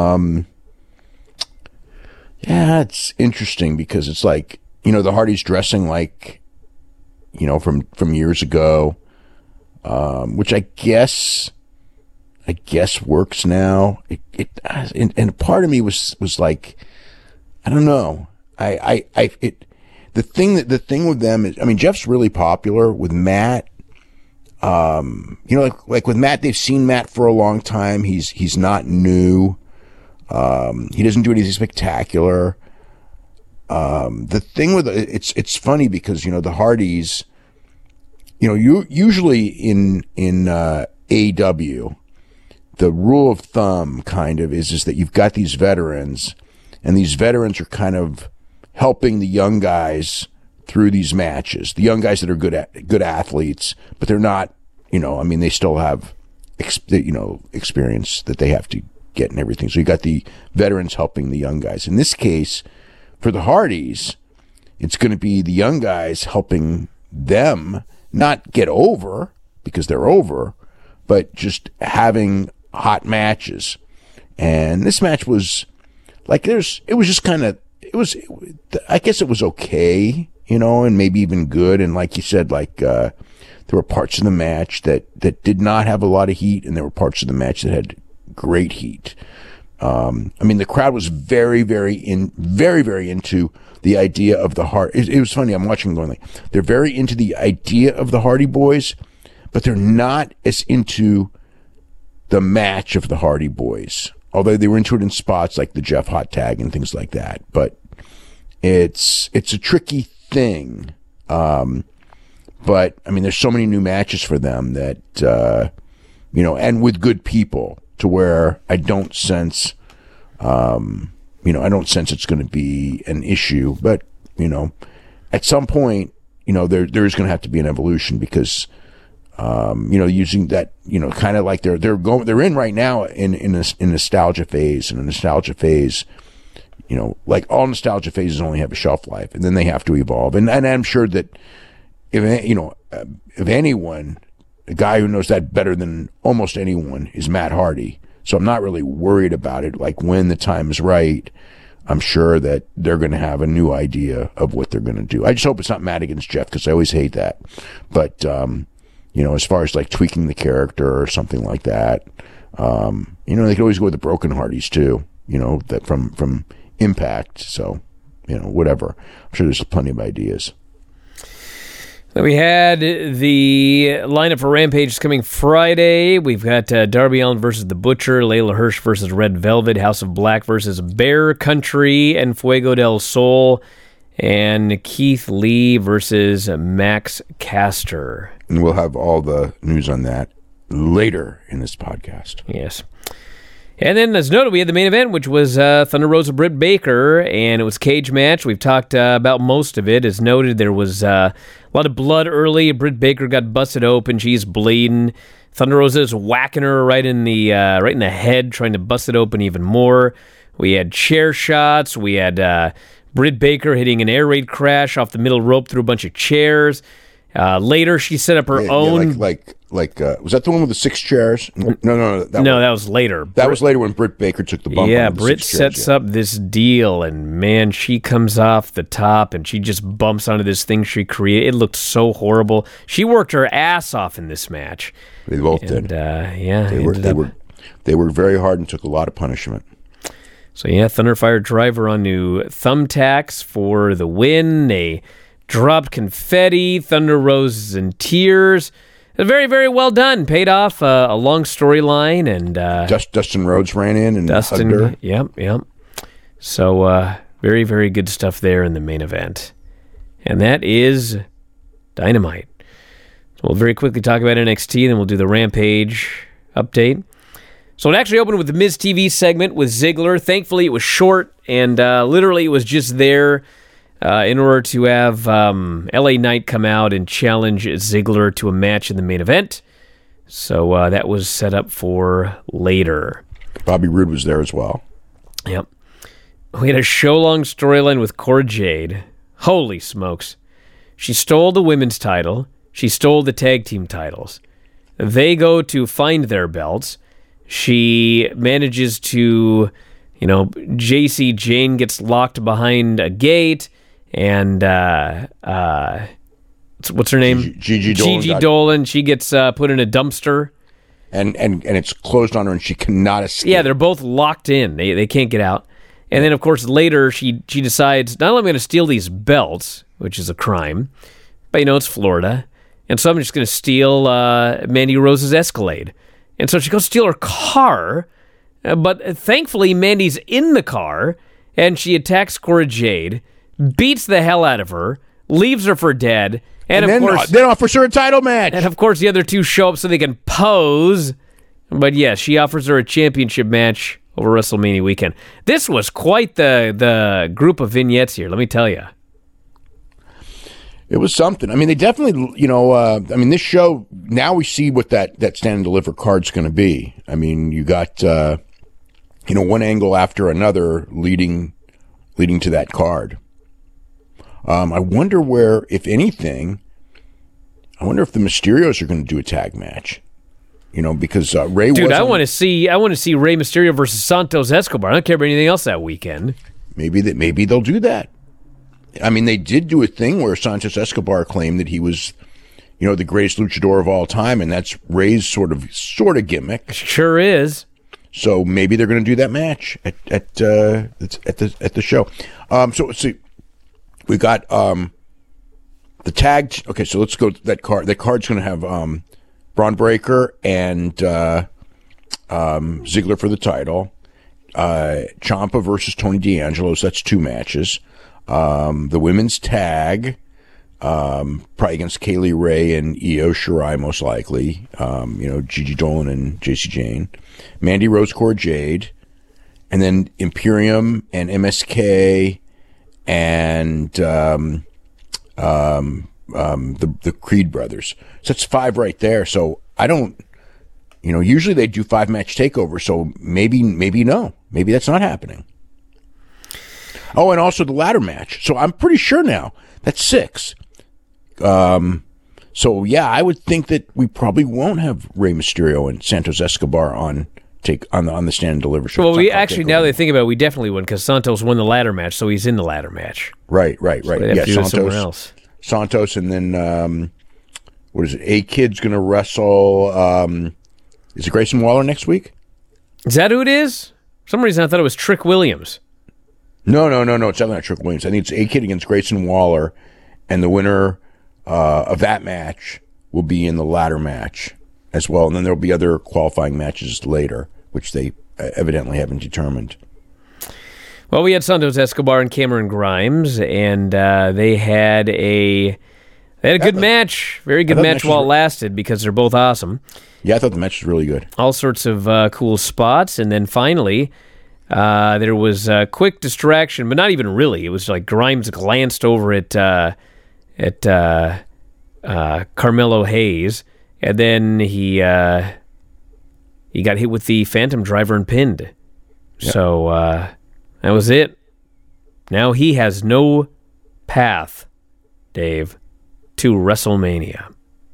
Yeah, it's interesting because it's like, the Hardys dressing like, from years ago, which I guess works now. And part of me was like, I don't know. The thing with them is, Jeff's really popular with Matt. Like with Matt, they've seen Matt for a long time. He's not new. He doesn't do anything spectacular. The thing with it's funny because the Hardys, usually in AEW, the rule of thumb kind of is that you've got these veterans, and these veterans are kind of helping the young guys through these matches. The young guys that are good athletes, but they're not, they still have experience that they have to get and everything. So you got the veterans helping the young guys. In this case, for the Hardys, it's going to be the young guys helping them not get over because they're over, but just having hot matches. And this match was like, I guess it was okay, and maybe even good. And like you said, there were parts of the match that did not have a lot of heat, and there were parts of the match that had great heat. The crowd was very, very into the idea of the It was funny. I'm watching going they're very into the idea of the Hardy Boys, but they're not as into the match of the Hardy Boys. Although they were into it in spots like the Jeff Hot Tag and things like that. But it's a tricky thing. But there's so many new matches for them that, and with good people to where I don't sense, it's going to be an issue. But, at some point, there is going to have to be an evolution because, using that, kind of like they're in right now in nostalgia phase, and a nostalgia phase, like all nostalgia phases only have a shelf life, and then they have to evolve. And I'm sure that if anyone, a guy who knows that better than almost anyone is Matt Hardy. So I'm not really worried about it. Like when the time is right, I'm sure that they're going to have a new idea of what they're going to do. I just hope it's not Matt against Jeff, because I always hate that. But, as far as like tweaking the character or something like that, they could always go with the Broken Hardys too, that from Impact. So, whatever. I'm sure there's plenty of ideas. We had the lineup for Rampage coming Friday. We've got Darby Allin versus The Butcher, Layla Hirsch versus Red Velvet, House of Black versus Bear Country and Fuego del Sol, and Keith Lee versus Max Caster. And we'll have all the news on that later in this podcast. Yes. And then, as noted, we had the main event, which was Thunder Rosa Britt Baker, and it was a cage match. We've talked about most of it. As noted, there was a lot of blood early. Britt Baker got busted open. She's bleeding. Thunder Rosa is whacking her right in the head, trying to bust it open even more. We had chair shots. We had Britt Baker hitting an air raid crash off the middle rope through a bunch of chairs. Later, she set up her own. Was that the one with the 6 chairs? No. That was later. That was later when Britt Baker took the bump. Yeah, Britt sets up this deal, and man, she comes off the top, and she just bumps onto this thing she created. It looked so horrible. She worked her ass off in this match. They both did. They worked very hard and took a lot of punishment. So yeah, Thunderfire Driver onto Thumbtacks for the win. They dropped confetti. Thunder Rose in tears. Very, very well done. Paid off. A long storyline, and Dustin Rhodes ran in and hugged her. Yep. So very, very good stuff there in the main event, and that is Dynamite. So we'll very quickly talk about NXT, then we'll do the Rampage update. So it actually opened with the Miz TV segment with Ziggler. Thankfully, it was short, and literally it was just there in order to have LA Knight come out and challenge Ziggler to a match in the main event. So that was set up for later. Bobby Roode was there as well. Yep. we had a show-long storyline with Cora Jade. Holy smokes. She stole the women's title. She stole the tag team titles. They go to find their belts. She manages to, J.C. Jane gets locked behind a gate, and what's her name? Gigi Dolan. She gets put in a dumpster. And it's closed on her, and she cannot escape. Yeah, they're both locked in. They can't get out. And then, of course, later she decides, not only am I going to steal these belts, which is a crime, but, it's Florida, and so I'm just going to steal Mandy Rose's Escalade. And so she goes steal her car, but thankfully Mandy's in the car, and she attacks Cora Jade, beats the hell out of her, leaves her for dead, and of course... then offers her a title match! And, of course, the other two show up so they can pose. But, yeah, she offers her a championship match over WrestleMania weekend. This was quite the group of vignettes here, let me tell you. It was something. I mean, they definitely, this show, now we see what that Stand and Deliver card's going to be. I mean, you got, one angle after another leading to that card. I wonder where, if anything, if the Mysterios are going to do a tag match. Because Rey. Dude, I want to see Rey Mysterio versus Santos Escobar. I don't care about anything else that weekend. Maybe they'll do that. I mean, they did do a thing where Santos Escobar claimed that he was, the greatest luchador of all time, and that's Rey's sort of gimmick. Sure is. So maybe they're going to do that match at the show. So let's see. We got the tag. Okay, so let's go to that card. That card's going to have Braun Breaker and Ziggler for the title. Ciampa versus Tony D'Angelo. So that's 2 matches. The women's tag, probably against Kaylee Ray and Io Shirai, most likely. Gigi Dolan and J.C. Jane. Mandy Rose, Cora Jade. And then Imperium and MSK and the Creed brothers. So that's 5 right there. So I don't, usually they do 5-match takeovers. So maybe no. Maybe that's not happening. Oh, and also the ladder match. So I'm pretty sure now that's 6. So yeah, I would think that we probably won't have Rey Mysterio and Santos Escobar on the Stand and Deliver show. Well, we actually, now that I think about it, we definitely wouldn't, because Santos won the ladder match, so he's in the ladder match. Right. So yeah, Santos, and then what is it? A-Kid's going to wrestle. Is it Grayson Waller next week? Is that who it is? For some reason I thought it was Trick Williams. No. It's definitely not Trick Williams. I think it's A-Kid against Grayson Waller, and the winner of that match will be in the ladder match as well. And then there'll be other qualifying matches later, which they evidently haven't determined. Well, we had Santos Escobar and Cameron Grimes, and they had a good match. Very good match while it lasted, because they're both awesome. Yeah, I thought the match was really good. All sorts of cool spots, and then finally, there was a quick distraction, but not even really. It was like Grimes glanced over at Carmelo Hayes, and then he got hit with the Phantom Driver and pinned. Yep. So that was it. Now he has no path, Dave, to WrestleMania.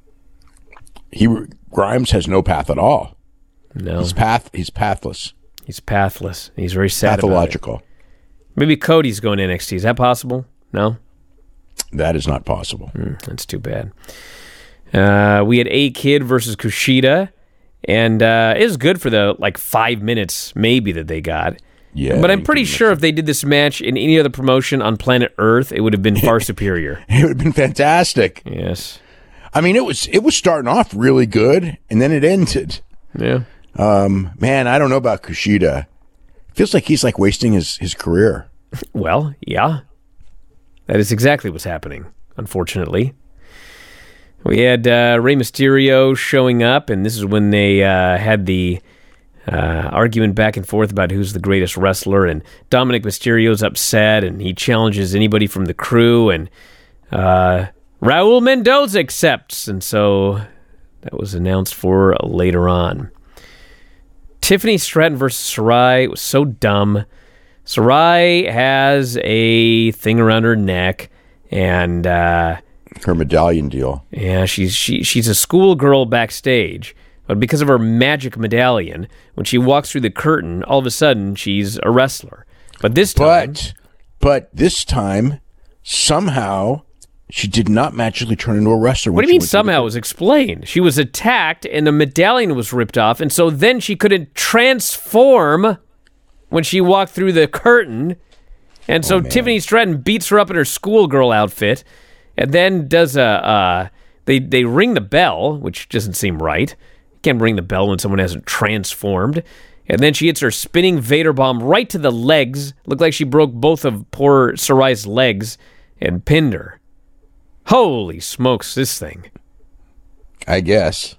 Grimes has no path at all. No. He's pathless. He's pathless. He's very sad Pathological. about it. Maybe Cody's going to NXT. Is that possible? No? That is not possible. That's too bad. We had A-Kid versus Kushida, and it was good for the 5 minutes maybe that they got. Yeah, but I'm pretty sure if they did this match in any other promotion on planet Earth, it would have been far superior. It would have been fantastic. Yes. I mean, it was starting off really good, and then it ended. Yeah. Man, I don't know about Kushida. It feels like he's wasting his career. Well, yeah. That is exactly what's happening, unfortunately. We had Rey Mysterio showing up, and this is when they had the argument back and forth about who's the greatest wrestler, and Dominic Mysterio's upset, and he challenges anybody from the crew, and Raul Mendoza accepts, and so that was announced for later on. Tiffany Stratton versus Sarai was so dumb. Sarai has a thing around her neck, and Her medallion deal. yeah, she's a schoolgirl backstage. But because of her magic medallion, when she walks through the curtain, all of a sudden she's a wrestler. But this time, but this time, somehow she did not magically turn into a wrestler. what do you mean somehow? It was explained. She was attacked and the medallion was ripped off, and so then she couldn't transform when she walked through the curtain. And so Tiffany Stratton beats her up in her schoolgirl outfit, and then does they ring the bell, which doesn't seem right. You can't ring the bell when someone hasn't transformed. And then she hits her spinning Vader bomb right to the legs. Looked like she broke both of poor Sarai's legs and pinned her. Holy smokes, this thing. I guess.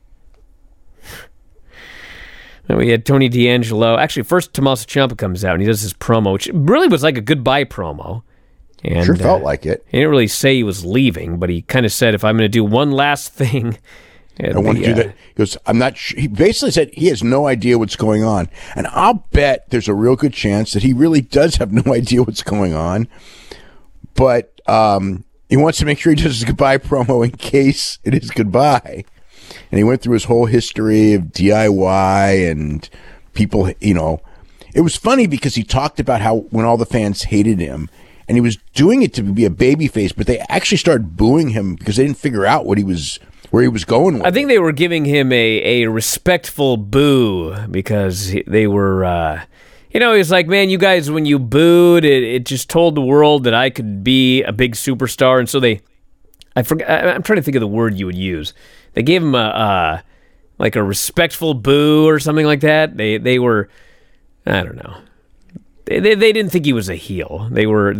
And we had Tony D'Angelo. Actually, first Tommaso Ciampa comes out and he does his promo, which really was like a goodbye promo. And, Sure felt like it. He didn't really say he was leaving, but he kind of said, if I'm going to do one last thing... I want to do that. He goes, I'm not sure. He basically said he has no idea what's going on. And I'll bet there's a real good chance that he really does have no idea what's going on. But he wants to make sure he does his goodbye promo in case it is goodbye. And he went through his whole history of DIY and people, you know. It was funny because he talked about how when all the fans hated him, and he was doing it to be a babyface, but they actually started booing him because they didn't figure out where he was going with I think they were giving him a respectful boo because they were, he was like, man, you guys, when you booed, it just told the world that I could be a big superstar. And so I'm trying to think of the word you would use. They gave him a respectful boo or something like that. They were, I don't know. They didn't think he was a heel. They were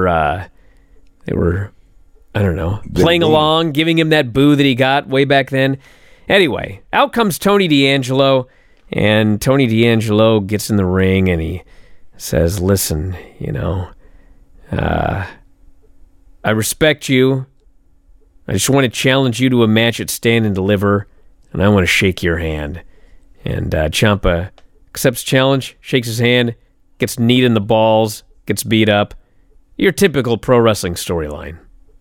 I don't know, playing along, giving him that boo that he got way back then. Anyway, out comes Tony D'Angelo, and Tony D'Angelo gets in the ring and he says, listen, I respect you. I just want to challenge you to a match at Stand and Deliver, and I want to shake your hand. And Ciampa accepts the challenge, shakes his hand, gets kneed in the balls, gets beat up. Your typical pro wrestling storyline.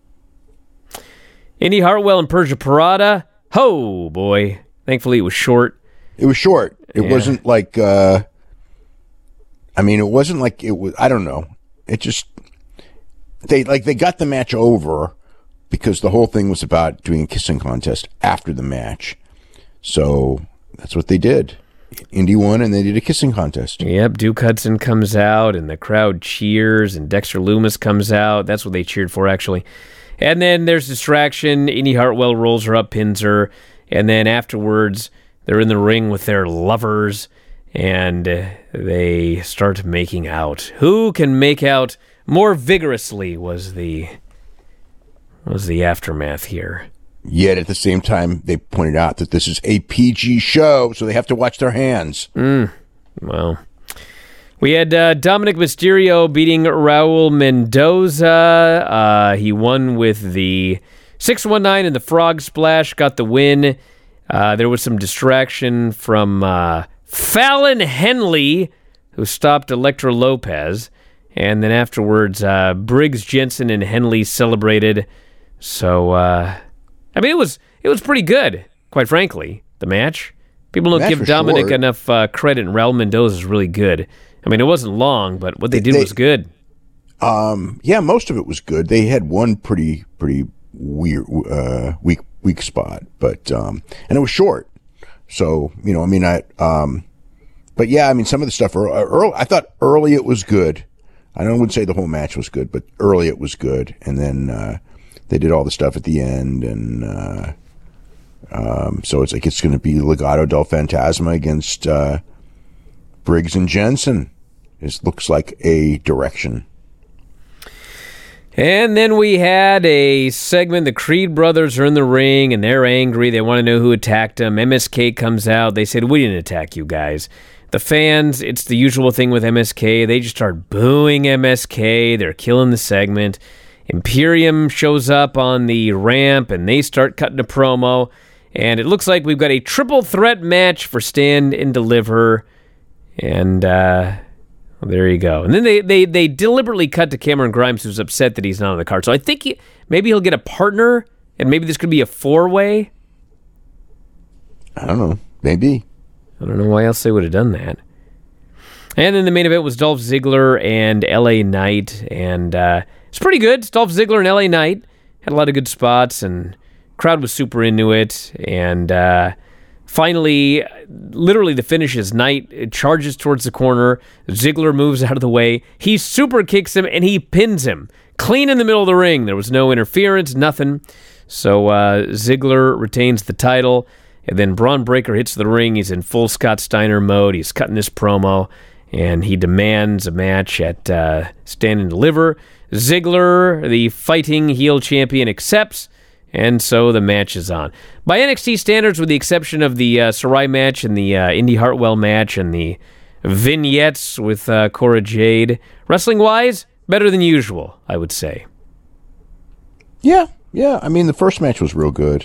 Indy Hartwell and Persia Pirotta. Oh, boy. Thankfully, it was short. It was short. It wasn't like, it wasn't like it was, I don't know. It just, they got the match over because the whole thing was about doing a kissing contest after the match. So that's what they did. Indy won, and they did a kissing contest. Yep, Duke Hudson comes out, and the crowd cheers, and Dexter Lumis comes out. That's what they cheered for, actually. And then there's distraction. Indy Hartwell rolls her up, pins her, and then afterwards, they're in the ring with their lovers, and they start making out. Who can make out more vigorously was the aftermath here. Yet at the same time, they pointed out that this is a PG show, so they have to watch their hands. Well, we had Dominic Mysterio beating Raul Mendoza. He won with the 619 and the Frog Splash, got the win. There was some distraction from Fallon Henley, who stopped Elektra Lopez. And then afterwards, Briggs, Jensen, and Henley celebrated. So, it was pretty good, quite frankly, the match. People don't give Dominic enough credit, and Raul Mendoza is really good. It wasn't long, but what they did was good. Yeah, most of it was good. They had one pretty weird, weak spot, but and it was short. So but yeah, some of the stuff early, I thought early it was good. I wouldn't say the whole match was good, but early it was good, and then they did all the stuff at the end, and so it's like it's going to be Legado del Fantasma against Briggs and Jensen. It looks like a direction. And then we had a segment. The Creed brothers are in the ring, and they're angry. They want to know who attacked them. MSK comes out. They said, we didn't attack you guys. The fans, it's the usual thing with MSK. They just start booing MSK. They're killing the segment. Imperium shows up on the ramp, and they start cutting a promo. And it looks like we've got a triple threat match for Stand and Deliver. And Well, there you go. And then they deliberately cut to Cameron Grimes, who's upset that he's not on the card. So I think maybe he'll get a partner, and maybe this could be a 4-way. I don't know. Maybe. I don't know why else they would have done that. And then the main event was Dolph Ziggler and LA Knight, and it's pretty good. Dolph Ziggler and LA Knight had a lot of good spots, and crowd was super into it. And finally, literally the finish is Knight charges towards the corner. Ziggler moves out of the way. He super kicks him, and he pins him clean in the middle of the ring. There was no interference, nothing. So Ziggler retains the title. And then Braun Breaker hits the ring. He's in full Scott Steiner mode. He's cutting this promo, and he demands a match at Stand and Deliver. Ziggler, the fighting heel champion, accepts, and so the match is on. By NXT standards, with the exception of the Sarai match and the Indy Hartwell match and the vignettes with Cora Jade, wrestling-wise, better than usual, I would say. Yeah. I mean, the first match was real good.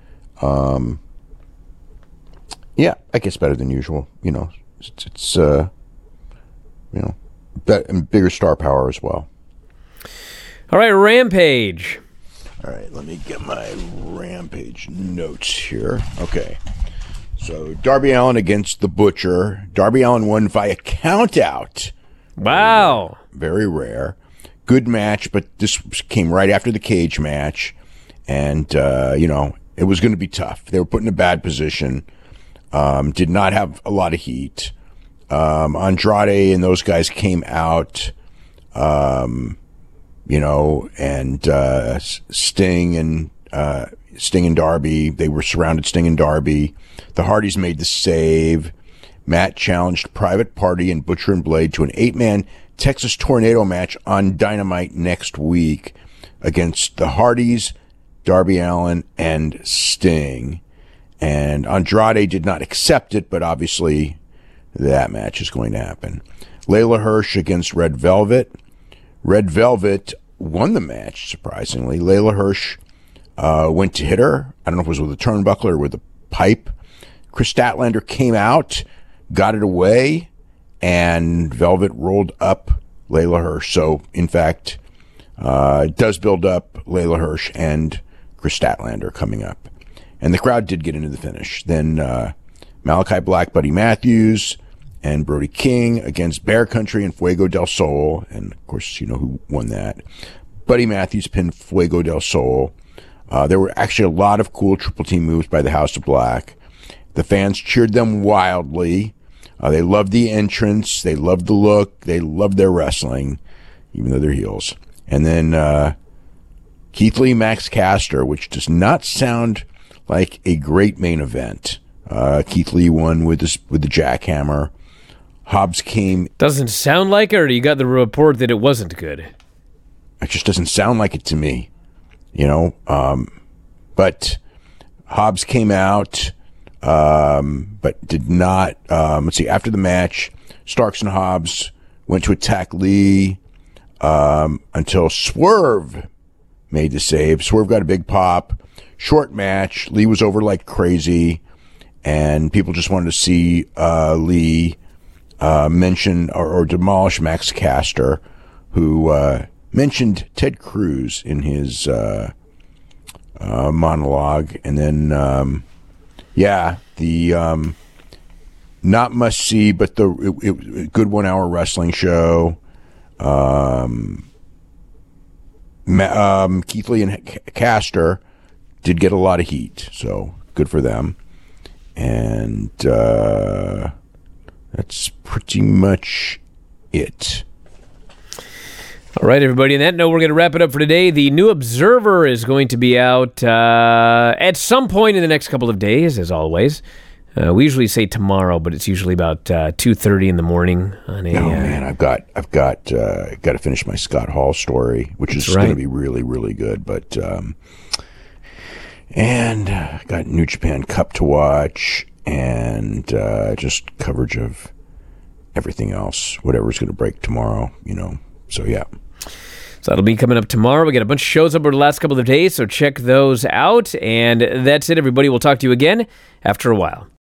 Yeah, I guess better than usual. It's and bigger star power as well. All right, Rampage. All right, let me get my Rampage notes here. Okay, so Darby Allin against The Butcher. Darby Allin won via countout. Wow. Very rare. Good match, but this came right after the cage match. And, it was going to be tough. They were put in a bad position. Did not have a lot of heat. Andrade and those guys came out, and Sting and Darby. They were surrounded, Sting and Darby. The Hardys made the save. Matt challenged Private Party and Butcher and Blade to an 8-man Texas Tornado match on Dynamite next week against the Hardys, Darby Allin, and Sting. And Andrade did not accept it, but obviously that match is going to happen. Layla Hirsch against Red Velvet. Red Velvet won the match, surprisingly. Layla Hirsch went to hit her. I don't know if it was with a turnbuckle or with a pipe. Chris Statlander came out, got it away, and Velvet rolled up Layla Hirsch. So, in fact, it does build up Layla Hirsch and Chris Statlander coming up. And the crowd did get into the finish. Then Malachi Black, Buddy Matthews, and Brody King against Bear Country and Fuego del Sol. And, of course, you know who won that. Buddy Matthews pinned Fuego del Sol. There were actually a lot of cool triple team moves by the House of Black. The fans cheered them wildly. They loved the entrance. They loved the look. They loved their wrestling, even though they're heels. And then Keith Lee, Max Caster, which does not sound like a great main event. Keith Lee won with the jackhammer. Hobbs came. Doesn't sound like it, or you got the report that it wasn't good? It just doesn't sound like it to me, But Hobbs came out, but did not. Let's see. After the match, Starks and Hobbs went to attack Lee until Swerve made the save. Swerve got a big pop. Short match. Lee was over like crazy, and people just wanted to see Lee mention or demolish Max Caster, who mentioned Ted Cruz in his monologue. And then, the not must see, but the good 1 hour wrestling show. Keith Lee and Caster did get a lot of heat, so good for them. And that's pretty much it. All right, everybody. On that note, we're going to wrap it up for today. The New Observer is going to be out at some point in the next couple of days, as always. We usually say tomorrow, but it's usually about 2:30 in the morning. On a, man, I've got to finish my Scott Hall story, which is going to be really, really good. But and got New Japan Cup to watch, and just coverage of everything else, whatever's going to break tomorrow. So yeah. So that'll be coming up tomorrow. We got a bunch of shows over the last couple of days, so check those out. And that's it, everybody. We'll talk to you again after a while.